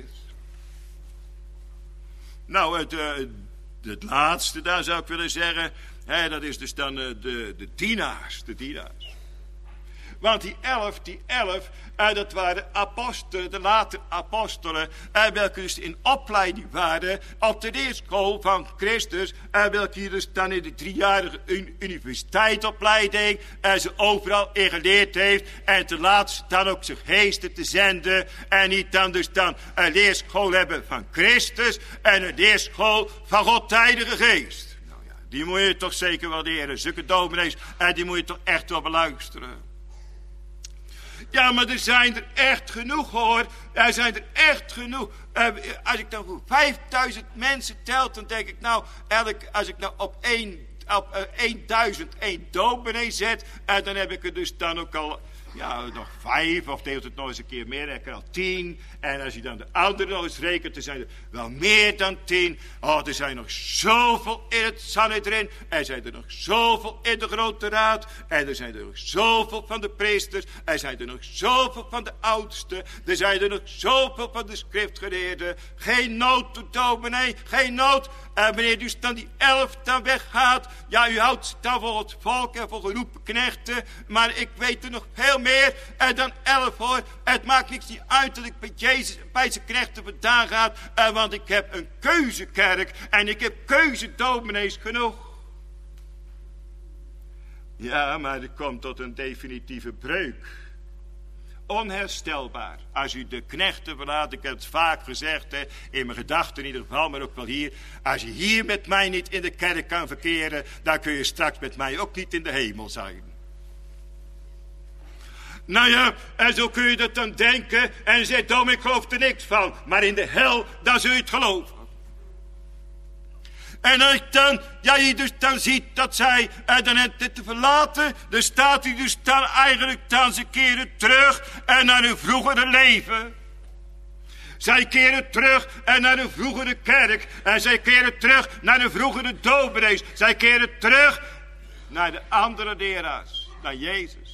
Nou, het, uh, het laatste daar zou ik willen zeggen, hè, dat is dus dan uh, de, de dienaars, de dienaars. Want die elf, die elf, uh, dat waren apostelen, de late apostelen, uh, welke dus in opleiding waren op de leerschool van Christus, uh, welke hier dus dan in de driejarige un- universiteitsopleiding uh, ze overal in geleerd heeft en ten laatste dan ook zijn geesten te zenden en niet dan dus dan een leerschool hebben van Christus en een leerschool van God de Heilige Geest. Nou ja, Die moet je toch zeker waarderen. Zulke dominees, en die moet je toch echt wel beluisteren. Ja, maar er zijn er echt genoeg hoor. Er zijn er echt genoeg. Uh, als ik dan vijfduizend mensen tel, dan denk ik nou, elk, als ik nou op één, op uh, eenduizend één dominee zet, en uh, dan heb ik er dus dan ook al, ja, nog vijf, of deelt het nog eens een keer meer, dan heb ik er al tien. En als je dan de anderen nog eens rekent, dan zijn er wel meer dan tien. Oh, er zijn nog zoveel in het Sanhedrin. Er zijn er nog zoveel in de Grote Raad. En er zijn er nog zoveel van de priesters. Er zijn er nog zoveel van de oudsten. Er zijn er nog zoveel van de schriftgeleerden. Geen nood, de dominee, geen nood. En wanneer dus dan die elf dan weggaat, ja, u houdt ze dan voor het volk en voor geroepen knechten. Maar ik weet er nog veel meer en dan elf hoor. Het maakt niks niet uit dat ik bij Jezus bij zijn knechten vandaan ga. Uh, want ik heb een keuzekerk en ik heb keuzedominees genoeg. Ja, maar er komt tot een definitieve breuk. Onherstelbaar. Als u de knechten verlaat, ik heb het vaak gezegd, hè, in mijn gedachten in ieder geval, maar ook wel hier. Als je hier met mij niet in de kerk kan verkeren, dan kun je straks met mij ook niet in de hemel zijn. Nou ja, en zo kun je dat dan denken en je zegt, Dom, ik geloof er niks van. Maar in de hel, dan zul je het geloven. En als ik dan, ja, je dus dan ziet dat zij eh, dan het te verlaten, dan staat hij dus dan eigenlijk dan ze keren terug en naar hun vroegere leven. Zij keren terug en naar de vroegere kerk. En zij keren terug naar de vroegere dominees. Zij keren terug naar de andere leraars, naar Jezus.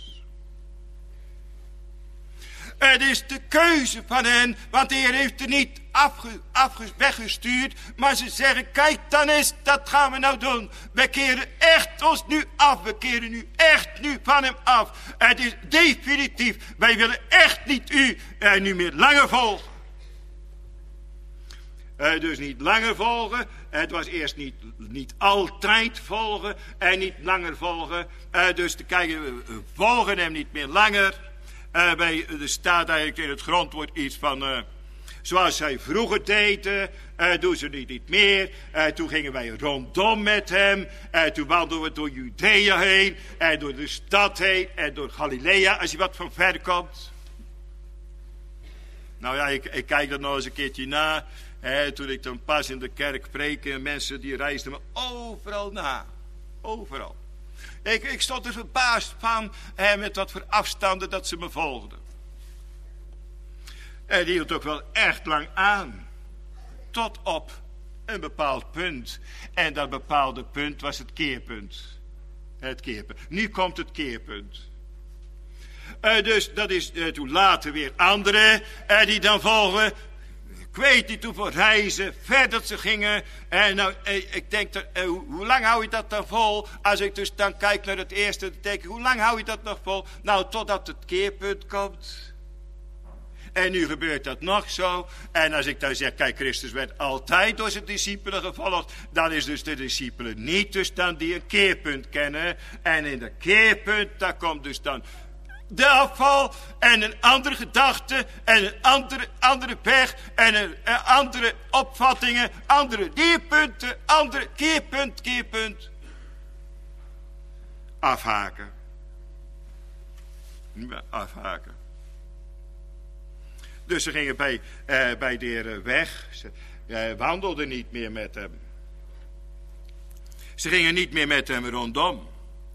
Het is de keuze van hen, want de Heer heeft er niet afge, afge, weggestuurd. Maar ze zeggen, kijk dan eens, dat gaan we nou doen. We keren echt ons nu af, we keren nu echt nu van hem af. Het is definitief, wij willen echt niet u uh, nu meer langer volgen. Uh, dus niet langer volgen, het was eerst niet, niet altijd volgen en niet langer volgen. Uh, dus te kijken, we volgen hem niet meer langer. Uh, bij, er staat eigenlijk in het grondwoord iets van, uh, zoals zij vroeger deden, uh, doen ze niet, niet meer. Uh, toen gingen wij rondom met hem. Uh, toen wandelden we door Judea heen, en door de stad heen, en door Galilea, als je wat van ver komt. Nou ja, ik, ik kijk dat nog eens een keertje na. Uh, toen ik dan pas in de kerk preek, mensen die reisden me overal na. Overal. Ik, ik stond er verbaasd van hè, met wat voor afstanden dat ze me volgden. En die hield ook wel echt lang aan. Tot op een bepaald punt. En dat bepaalde punt was het keerpunt. Het keerpunt. Nu komt het keerpunt. Uh, dus dat is uh, toen later weer anderen uh, die dan volgen. Ik weet niet hoeveel reizen, ver dat ze gingen. En nou, ik denk, dat, eh, hoe, hoe lang hou je dat dan vol? Als ik dus dan kijk naar het eerste, dan denk ik, hoe lang hou je dat nog vol? Nou, totdat het keerpunt komt. En nu gebeurt dat nog zo. En als ik dan zeg, kijk, Christus werd altijd door zijn discipelen gevolgd. Dan is dus de discipelen niet dus dan die een keerpunt kennen. En in dat keerpunt, daar komt dus dan de afval en een andere gedachte en een andere, andere weg en een, een andere opvattingen, andere leerpunten, andere keerpunt, keerpunt. Afhaken. Afhaken. Dus ze gingen bij, uh, bij de Heer weg. Ze uh, wandelden niet meer met hem. Ze gingen niet meer met hem rondom.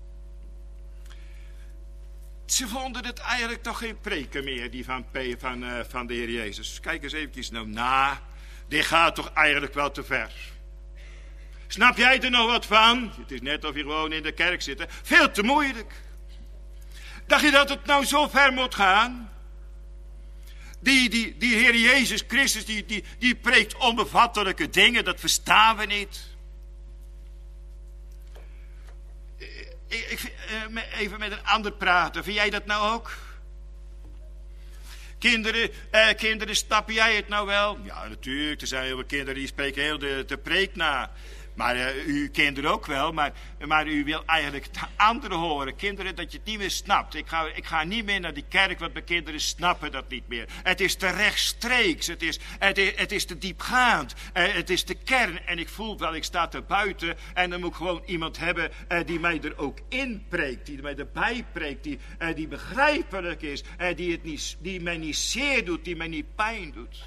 Ze vonden het eigenlijk toch geen preken meer, die van, van, uh, van de Heer Jezus. Kijk eens eventjes nou na. Dit gaat toch eigenlijk wel te ver. Snap jij er nog wat van? Het is net of je gewoon in de kerk zit. Hè? Veel te moeilijk. Dacht je dat het nou zo ver moet gaan? Die, die, die Heer Jezus Christus, die, die, die preekt onbevattelijke dingen, dat verstaan we niet. Ik, ik, uh, even met een ander praten. Vind jij dat nou ook? Kinderen, uh, kinderen, snap jij het nou wel? Ja, natuurlijk. Er zijn heel veel kinderen die spreken heel de, de preek na. Maar uh, uw kinderen ook wel, maar, maar u wil eigenlijk de anderen horen. Kinderen, dat je het niet meer snapt. Ik ga, ik ga niet meer naar die kerk, want mijn kinderen snappen dat niet meer. Het is te rechtstreeks, het is, het is, het is te diepgaand, uh, het is de kern. En ik voel wel, ik sta er buiten en dan moet ik gewoon iemand hebben uh, die mij er ook in preekt. Die mij erbij preekt, die, uh, die begrijpelijk is, uh, die, het niet, die mij niet zeer doet, die mij niet pijn doet.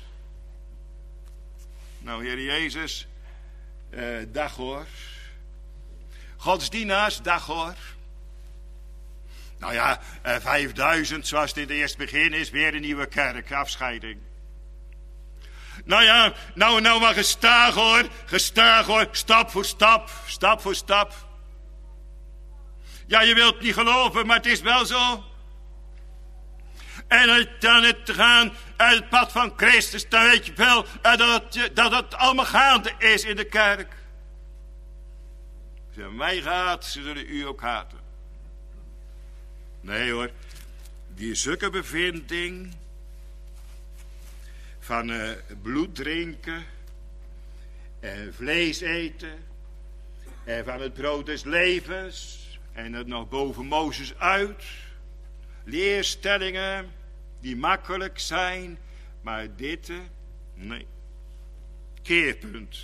Nou, Heer Jezus... Uh, dag hoor. Godsdienaars, dag hoor. Nou ja, uh, vijfduizend zoals het in het eerste begin is, weer een nieuwe kerk, afscheiding. Nou ja, nou, nou maar gestaag hoor, gestaag hoor, stap voor stap, stap voor stap. Ja, je wilt niet geloven, maar het is wel zo. En dan het gaan uit het pad van Christus, dan weet je wel dat het, dat het allemaal gaande is in de kerk. Als je mij haat, ze zullen u ook haten. Nee hoor, die zulke bevinding van uh, bloed drinken en vlees eten en van het brood des levens en het nog boven Mozes uit. Leerstellingen die makkelijk zijn, maar dit, nee. Keerpunt.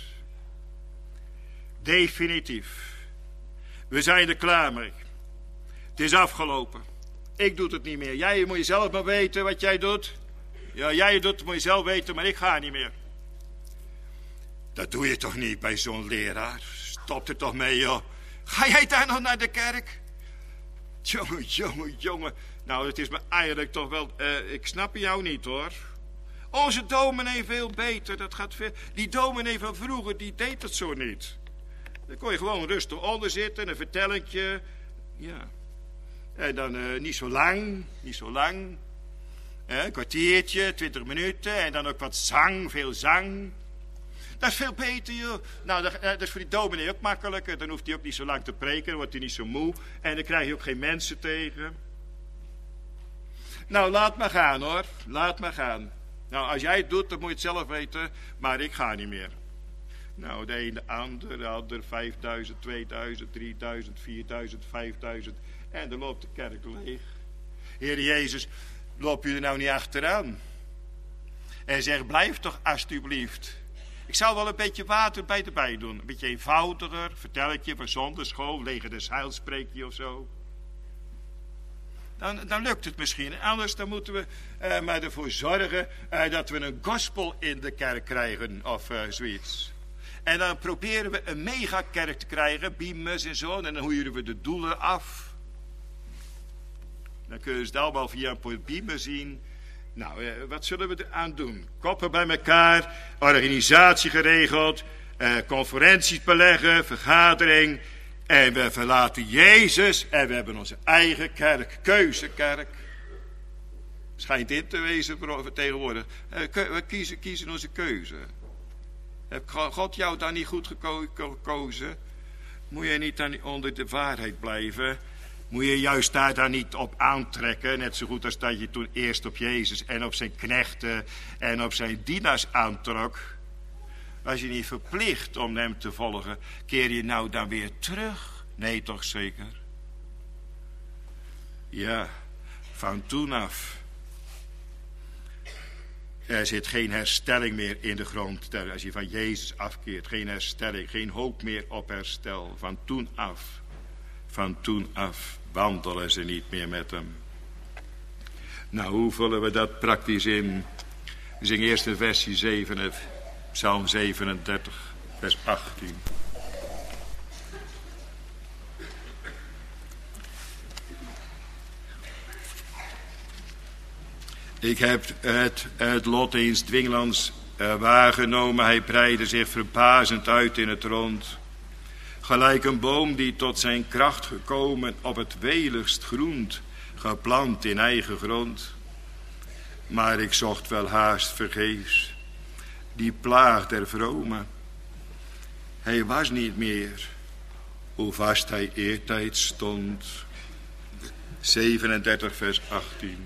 Definitief. We zijn er klaar mee. Het is afgelopen. Ik doe het niet meer. Jij moet je zelf maar weten wat jij doet. Ja, jij doet het, moet je zelf weten, maar ik ga niet meer. Dat doe je toch niet bij zo'n leraar? Stop er toch mee, joh. Ga jij daar nog naar de kerk? Jongen, jongen, jongen. Nou, het is me eigenlijk toch wel... Uh, ik snap jou niet, hoor. Onze dominee veel beter. Dat gaat veel... Die dominee van vroeger, die deed het zo niet. Dan kon je gewoon rustig onder zitten, een vertellingje. Ja. En dan uh, niet zo lang, niet zo lang. Uh, een kwartiertje, twintig minuten. En dan ook wat zang, veel zang. Dat is veel beter, joh. Nou, dat, dat is voor die dominee ook makkelijker. Dan hoeft hij ook niet zo lang te preken, dan wordt hij niet zo moe. En dan krijg je ook geen mensen tegen. Nou, laat maar gaan, hoor. Laat maar gaan. Nou, als jij het doet, dan moet je het zelf weten. Maar ik ga niet meer. Nou, de een, de ander, de ander, vijfduizend, tweeduizend, drieduizend, vierduizend, vijfduizend. En dan loopt de kerk leeg. Heer Jezus, loop je er nou niet achteraan? En zeg, blijf toch alsjeblieft. Ik zou wel een beetje water bij erbij doen. Een beetje eenvoudiger, vertelletje van zonderschool, leger des heils spreekje of zo. Dan, dan lukt het misschien. Anders dan moeten we uh, maar ervoor zorgen uh, dat we een gospel in de kerk krijgen of uh, zoiets. En dan proberen we een megakerk te krijgen, beamers en zo. En dan huren we de doelen af. Dan kunnen ze het allemaal via een beamer zien. Nou, uh, wat zullen we eraan doen? Koppen bij elkaar, organisatie geregeld, uh, conferenties beleggen, vergadering. En we verlaten Jezus en we hebben onze eigen kerk, keuzekerk. Schijnt in te wezen tegenwoordig. We kiezen, kiezen onze keuze. Heeft God jou daar niet goed geko- gekozen? Moet je niet dan onder de waarheid blijven? Moet je juist daar dan niet op aantrekken? Net zo goed als dat je toen eerst op Jezus en op zijn knechten en op zijn dienaars aantrok. Was je niet verplicht om hem te volgen? Keer je nou dan weer terug? Nee, toch zeker? Ja, van toen af. Er zit geen herstelling meer in de grond. Als je van Jezus afkeert, geen herstelling, geen hoop meer op herstel. Van toen af, van toen af wandelen ze niet meer met hem. Nou, hoe vullen we dat praktisch in? We zingen eerst in versie zeven, Psalm zevenendertig, vers achttien. Ik heb het, het lot eens dwinglands uh, waargenomen. Hij breidde zich verbazend uit in het rond. Gelijk een boom die tot zijn kracht gekomen op het weligst groent, geplant in eigen grond. Maar ik zocht wel haast vergeefs die plaag der vromen. Hij was niet meer, hoe vast hij eertijds stond. zevenendertig vers achttien.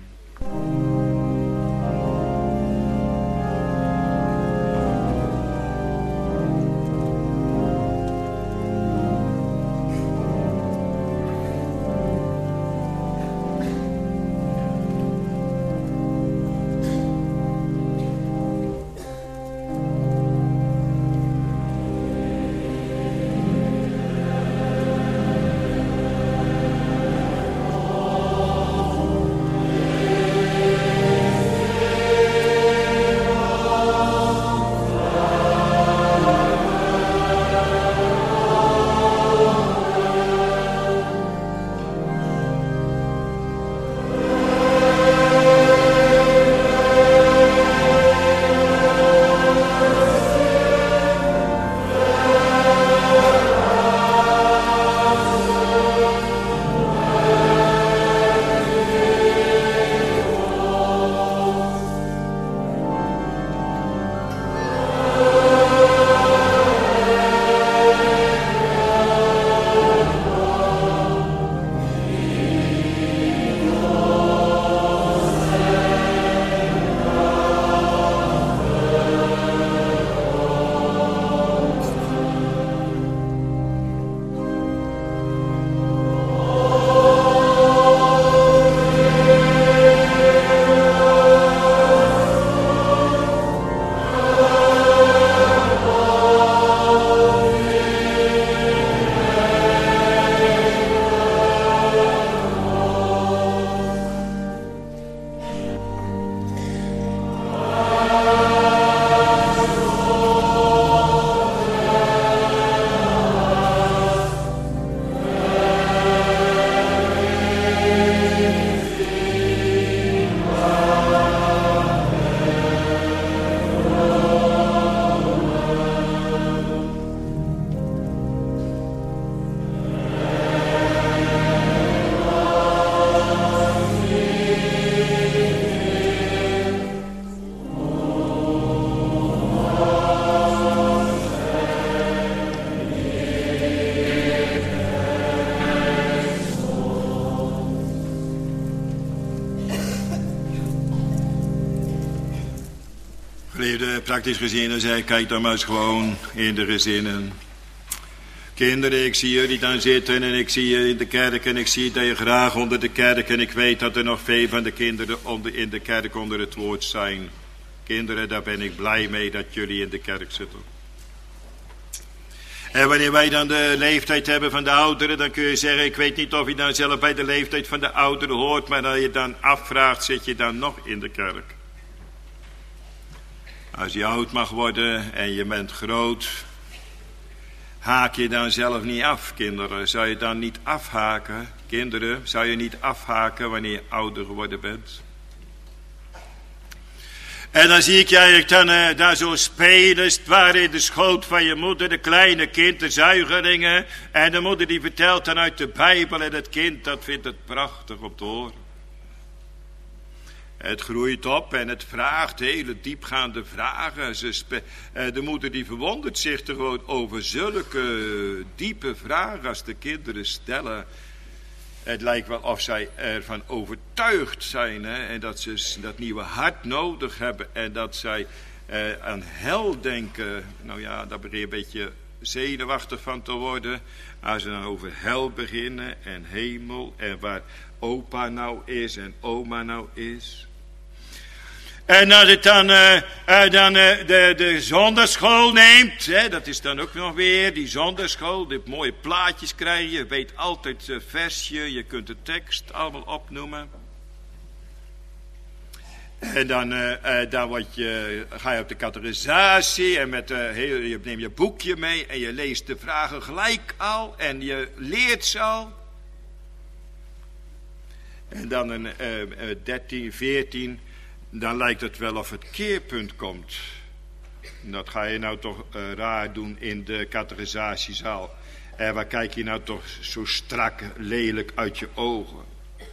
Geliefde, praktisch gezien, dan zei ik, kijk dan maar eens gewoon in de gezinnen. Kinderen, ik zie jullie dan zitten en ik zie je in de kerk en ik zie dat je graag onder de kerk en ik weet dat er nog veel van de kinderen onder, in de kerk onder het woord zijn. Kinderen, daar ben ik blij mee dat jullie in de kerk zitten. En wanneer wij dan de leeftijd hebben van de ouderen, dan kun je zeggen, ik weet niet of je dan zelf bij de leeftijd van de ouderen hoort, maar als je dan afvraagt, zit je dan nog in de kerk. Als je oud mag worden en je bent groot, haak je dan zelf niet af, kinderen? Zou je dan niet afhaken? Kinderen, zou je niet afhaken wanneer je ouder geworden bent? En dan zie ik je eigenlijk dan uh, daar zo spelen, het waar in de schoot van je moeder, de kleine kind, de zuigeringen. En de moeder die vertelt dan uit de Bijbel en het kind, dat vindt het prachtig om te horen. Het groeit op en het vraagt hele diepgaande vragen. Ze spe- de moeder die verwondert zich er gewoon over zulke diepe vragen als de kinderen stellen. Het lijkt wel of zij ervan overtuigd zijn. Hè? En dat ze dat nieuwe hart nodig hebben. En dat zij eh, aan hel denken. Nou ja, daar begin je een beetje zenuwachtig van te worden. Als ze dan over hel beginnen en hemel. En waar opa nou is en oma nou is. En als het dan, uh, uh, dan uh, de, de zondagschool neemt, hè, dat is dan ook nog weer die zondagschool, die mooie plaatjes krijgen, je weet altijd uh, versje, je kunt de tekst allemaal opnoemen. En dan, uh, uh, dan word je, ga je op de catechisatie en met, uh, heel, je neemt je boekje mee en je leest de vragen gelijk al en je leert ze al. En dan een uh, uh, dertien, veertien... Dan lijkt het wel of het keerpunt komt. Dat ga je nou toch uh, raar doen in de catechisatiezaal. En uh, waar kijk je nou toch zo strak, lelijk uit je ogen.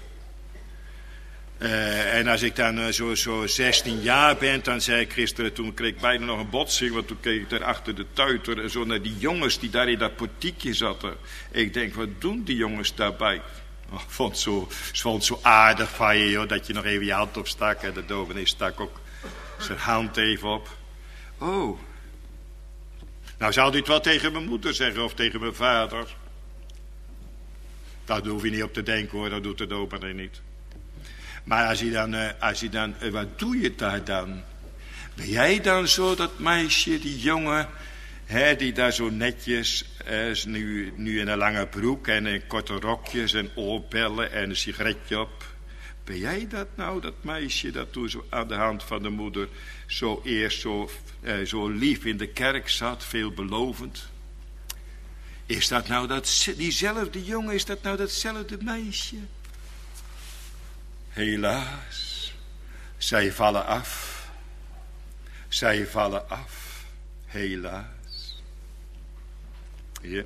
Uh, en als ik dan uh, zo, zo zestien jaar ben, dan zei ik gisteren, toen kreeg ik bijna nog een botsing, want toen keek ik daar achter de tuiter en zo naar die jongens die daar in dat portiekje zaten. Ik denk, wat doen die jongens daarbij? Ik oh, vond het zo, vond zo aardig van je, joh, dat je nog even je hand opstak. En de dominee stak ook zijn hand even op. Oh. Nou zou dit wel tegen mijn moeder zeggen of tegen mijn vader. Daar hoef je niet op te denken hoor, dat doet de dominee niet. Maar als je dan, uh, als je dan uh, wat doe je daar dan? Ben jij dan zo dat meisje, die jongen... He, die daar zo netjes is, nu, nu in een lange broek en in korte rokjes en oorbellen en een sigaretje op. Ben jij dat nou, dat meisje dat toen zo aan de hand van de moeder zo eerst zo, eh, zo lief in de kerk zat, veelbelovend? Is dat nou dat, diezelfde jongen, is dat nou datzelfde meisje? Helaas, zij vallen af. Zij vallen af, helaas. Ja.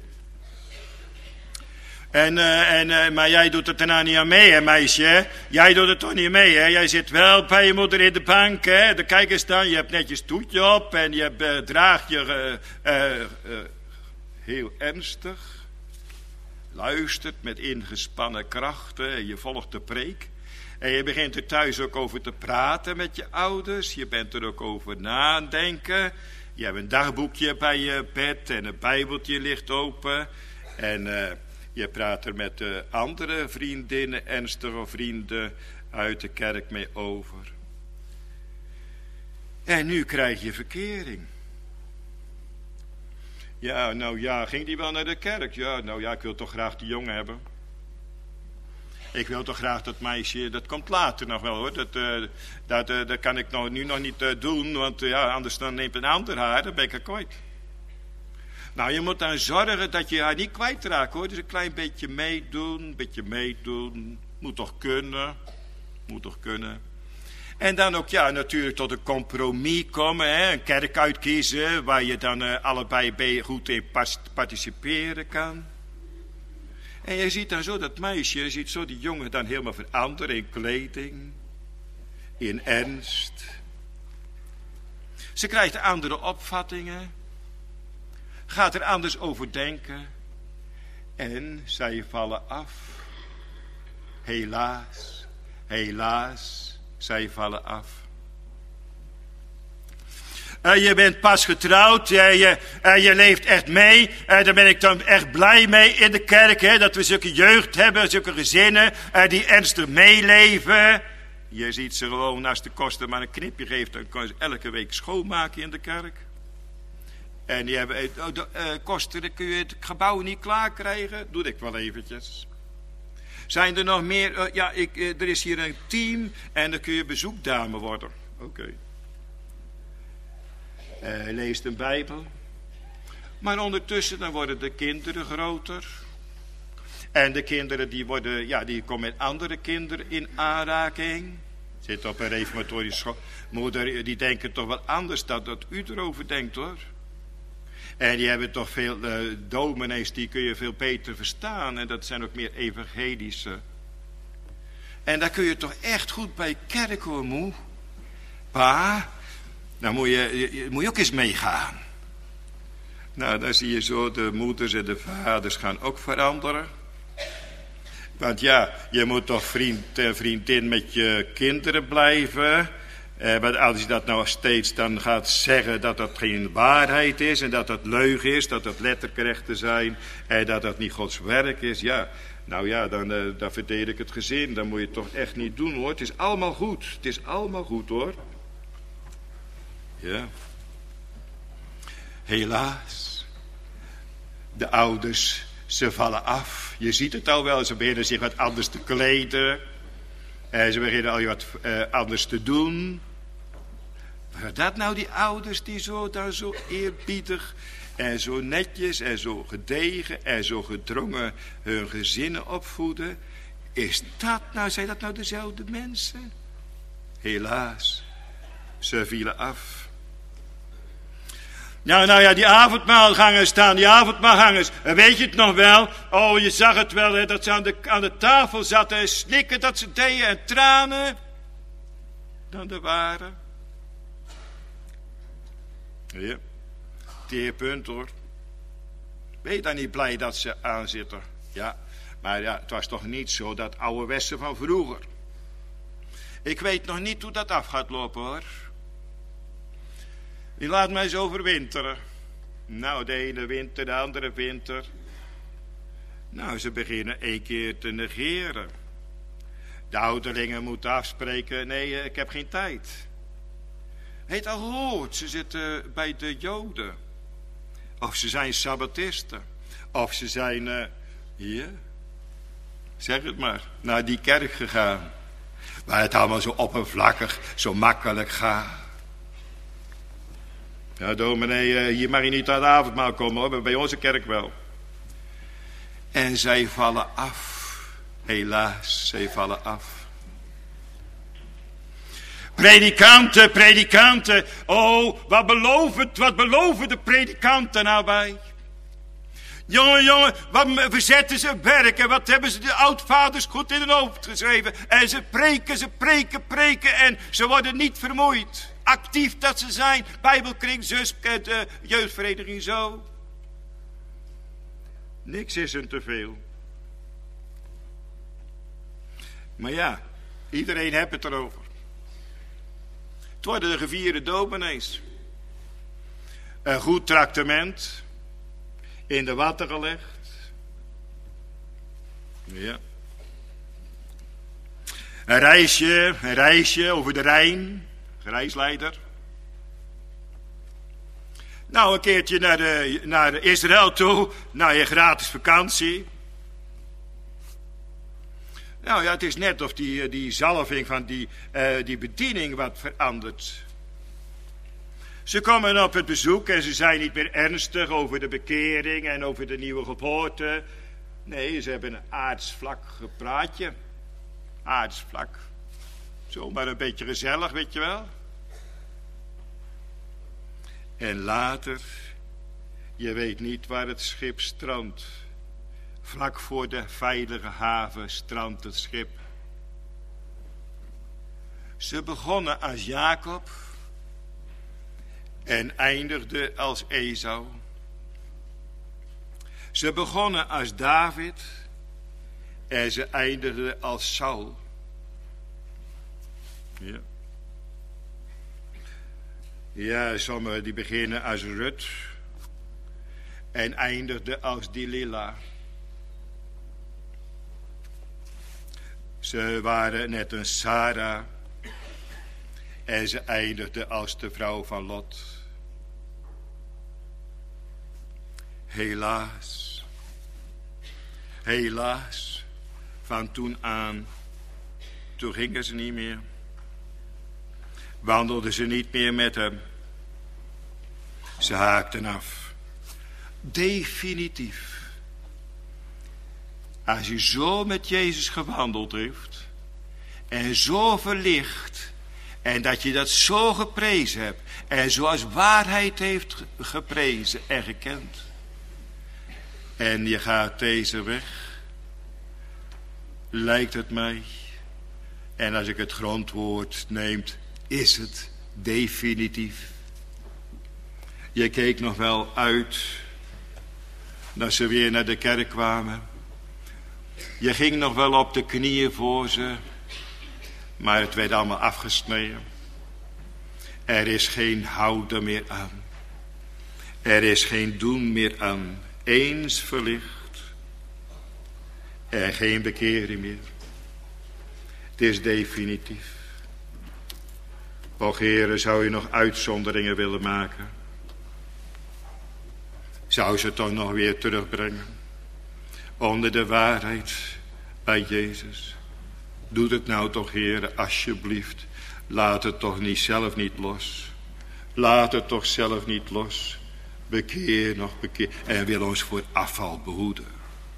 En, uh, en, uh, maar jij doet het er nou niet aan mee, hè, meisje? Jij doet het toch niet mee, hè? Jij zit wel bij je moeder in de bank, hè? De kijk eens dan, je hebt netjes toetje op en je uh, draagt je uh, uh, uh, heel ernstig. Luistert met ingespannen krachten, je volgt de preek. En je begint er thuis ook over te praten met je ouders. Je bent er ook over nadenken. Je hebt een dagboekje bij je bed en een bijbeltje ligt open. En uh, je praat er met uh, andere vriendinnen, ernstige vrienden uit de kerk mee over. En nu krijg je verkering. Ja, nou ja, ging die wel naar de kerk? Ja, nou ja, ik wil toch graag die jongen hebben. Ik wil toch graag dat meisje, dat komt later nog wel hoor. Dat, uh, dat, uh, dat kan ik nog, nu nog niet uh, doen, want uh, ja, anders dan neemt een ander haar, dan ben ik er kwijt. Nou, je moet dan zorgen dat je haar niet kwijtraakt hoor. Dus een klein beetje meedoen, een beetje meedoen. Moet toch kunnen, moet toch kunnen. En dan ook ja, natuurlijk tot een compromis komen, hè? Een kerk uitkiezen waar je dan uh, allebei goed in participeren kan. En je ziet dan zo dat meisje, je ziet zo die jongen dan helemaal veranderen in kleding, in ernst. Ze krijgt andere opvattingen, gaat er anders over denken en zij vallen af. Helaas, helaas, zij vallen af. Uh, je bent pas getrouwd. Uh, je, uh, je leeft echt mee. Uh, daar ben ik dan echt blij mee in de kerk. Hè, dat we zulke jeugd hebben. Zulke gezinnen uh, die ernstig meeleven. Je ziet ze gewoon, als de koster maar een knipje geeft, dan kan ze elke week schoonmaken in de kerk. En die hebben, oh, de, uh, koster, dan kun je het gebouw niet klaar krijgen. Doe ik wel eventjes. Zijn er nog meer? Uh, ja, ik, uh, er is hier een team en dan kun je bezoekdame worden. Oké. Okay. Uh, leest een Bijbel. Maar ondertussen dan worden de kinderen groter. En de kinderen die worden, ja, die komen met andere kinderen in aanraking. Zit op een reformatorische school. Moeder, die denken toch wel anders dan dat u erover denkt, hoor. En die hebben toch veel uh, dominees, die kun je veel beter verstaan. En dat zijn ook meer evangelische. En daar kun je toch echt goed bij kerk, hoor, moe. Pa, dan moet je, je, moet je ook eens meegaan. Nou, dan zie je zo, de moeders en de vaders gaan ook veranderen. Want ja, je moet toch vriend en vriendin met je kinderen blijven. Eh, maar als je dat nou steeds dan gaat zeggen dat dat geen waarheid is en dat dat leugen is, dat dat letterkrechten zijn en dat dat niet Gods werk is, ja, nou ja, dan, uh, dan verdedig ik het gezin. Dan moet je het toch echt niet doen, hoor. Het is allemaal goed. Het is allemaal goed, hoor. Ja. Helaas. De ouders, ze vallen af. Je ziet het al wel, ze beginnen zich wat anders te kleden. En ze beginnen al wat uh, anders te doen. Maar dat nou die ouders die zo, dan zo eerbiedig en zo netjes en zo gedegen en zo gedrongen hun gezinnen opvoeden. Is dat nou, zijn dat nou dezelfde mensen? Helaas, ze vielen af. Nou, nou ja, die avondmaalgangers staan, die avondmaalgangers. Weet je het nog wel? Oh, je zag het wel, hè, dat ze aan de, aan de tafel zaten en snikken dat ze deden en tranen. Dan de ware. Ja, teerpunt, hoor. Ben je dan niet blij dat ze aanzitten? Ja, maar ja, het was toch niet zo dat ouderwetse van vroeger. Ik weet nog niet hoe dat af gaat lopen, hoor. Die laat mij zo overwinteren. Nou, de ene winter, de andere winter. Nou, ze beginnen één keer te negeren. De ouderlingen moeten afspreken. Nee, ik heb geen tijd. Heet al gehoord, ze zitten bij de Joden. Of ze zijn sabbatisten. Of ze zijn, uh, hier, zeg het maar, naar die kerk gegaan. Waar het allemaal zo oppervlakkig, zo makkelijk gaat. Ja, dominee, hier mag je niet aan het avondmaal komen, hoor, maar bij onze kerk wel. En zij vallen af. Helaas, zij vallen af. Predikanten, predikanten. Oh, wat beloven, wat beloven de predikanten nou bij? Jongen, jongen, wat verzetten ze werken. Wat hebben ze de oudvaders goed in hun hoofd geschreven. En ze preken, ze preken, preken. En ze worden niet vermoeid. Actief dat ze zijn. Bijbelkring, zus, de jeugdvereniging zo. Niks is hun te veel. Maar ja, iedereen heeft het erover. Het worden de gevierde dominees. Een goed traktement. In de watten gelegd. Ja. Een reisje, een reisje over de Rijn. Reisleider. Nou, een keertje naar, de, naar Israël toe. Naar je gratis vakantie. Nou ja, het is net of die, die zalving van die, uh, die bediening wat verandert. Ze komen op het bezoek en ze zijn niet meer ernstig over de bekering en over de nieuwe geboorte. Nee, ze hebben een aardsvlak gepraatje. Aardsvlak. Zomaar een beetje gezellig, weet je wel. En later, je weet niet waar het schip strandt. Vlak voor de veilige haven strandt het schip. Ze begonnen als Jacob en eindigden als Esau. Ze begonnen als David en ze eindigden als Saul. Ja. Ja, sommigen die beginnen als Rut en eindigden als Delilah. Ze waren net een Sarah en ze eindigden als de vrouw van Lot. Helaas, helaas, van toen aan, toen gingen ze niet meer. Wandelden ze niet meer met hem. Ze haakten af. Definitief. Als u zo met Jezus gewandeld heeft en zo verlicht en dat je dat zo geprezen hebt en zo als waarheid heeft geprezen en gekend en je gaat deze weg, lijkt het mij, en als ik het grondwoord neemt, is het definitief. Je keek nog wel uit dat ze weer naar de kerk kwamen. Je ging nog wel op de knieën voor ze, maar het werd allemaal afgesneden. Er is geen houden meer aan. Er is geen doen meer aan. Eens verlicht en geen bekering meer. Het is definitief. Och, Heere, zou je nog uitzonderingen willen maken? Zou ze toch nog weer terugbrengen? Onder de waarheid bij Jezus. Doe het nou toch, Heere, alsjeblieft. Laat het toch niet zelf niet los. Laat het toch zelf niet los. Bekeer nog, bekeer. En wil ons voor afval behoeden.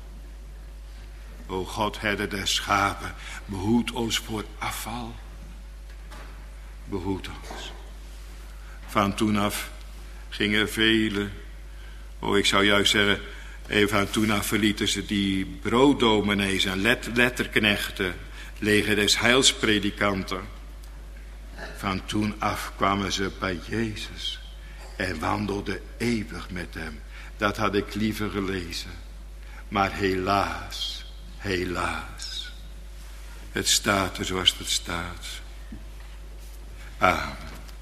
O God, herder der schapen, behoed ons voor afval. Behoed ons. Van toen af gingen velen, oh ik zou juist zeggen, even van toen af verlieten ze die brooddominees en let, letterknechten, leger des heilspredikanten. Van toen af kwamen ze bij Jezus en wandelden eeuwig met hem. Dat had ik liever gelezen. Maar helaas, helaas, het staat er zoals het staat. Amen.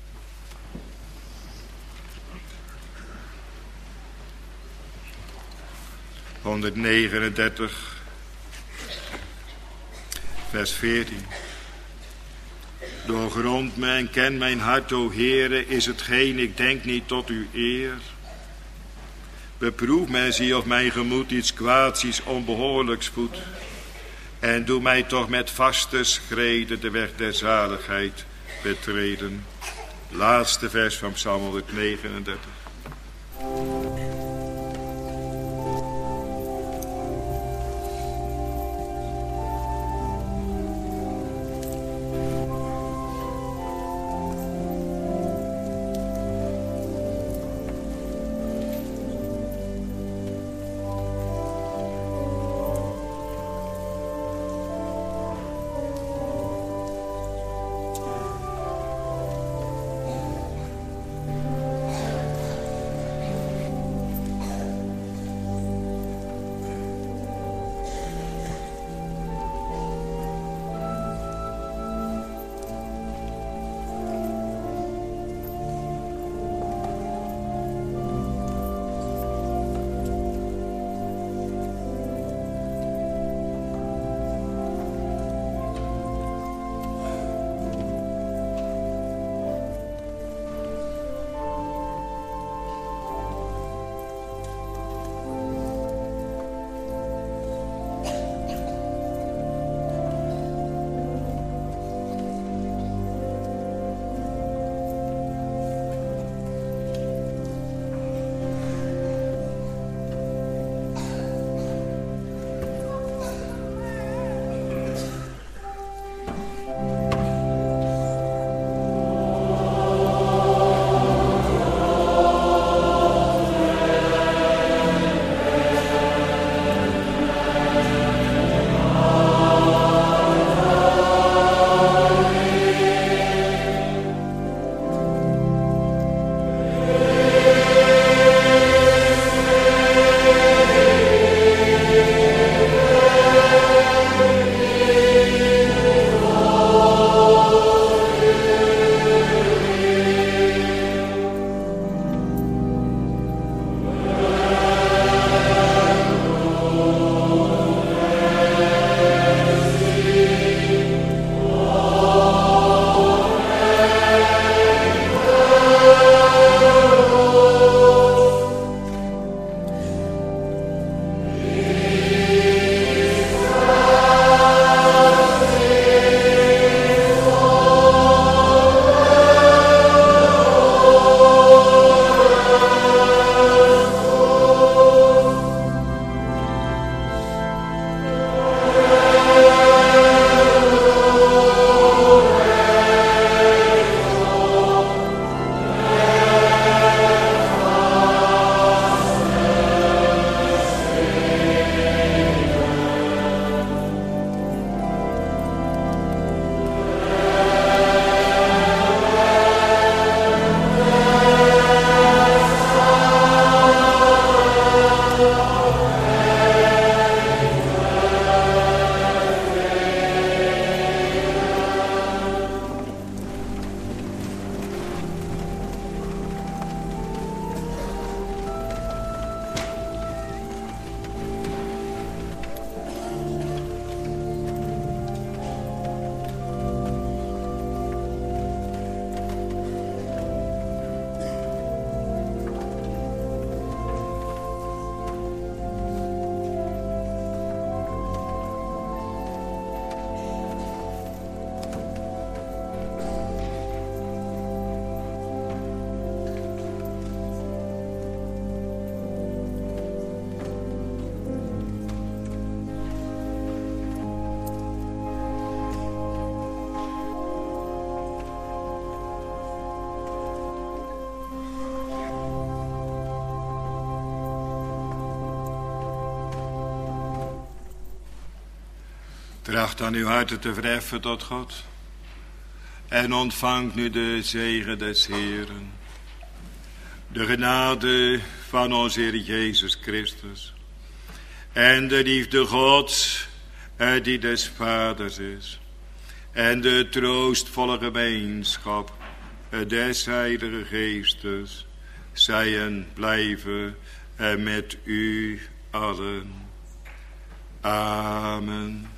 honderdnegenendertig, vers veertien. Doorgrond mij en ken mijn hart, o Heere, is hetgeen ik denk niet tot uw eer. Beproef mij, zie of mijn gemoed iets kwaads, iets onbehoorlijks voedt. En doe mij toch met vaste schreden de weg der zaligheid betreden. Laatste vers van Psalm honderdnegenendertig. Tracht aan uw harten te verheffen tot God. En ontvangt nu de zegen des Heeren. De genade van onze Heer Jezus Christus. En de liefde Gods, die des Vaders is. En de troostvolle gemeenschap des Heilige Geestes. Zij en blijven met u allen. Amen.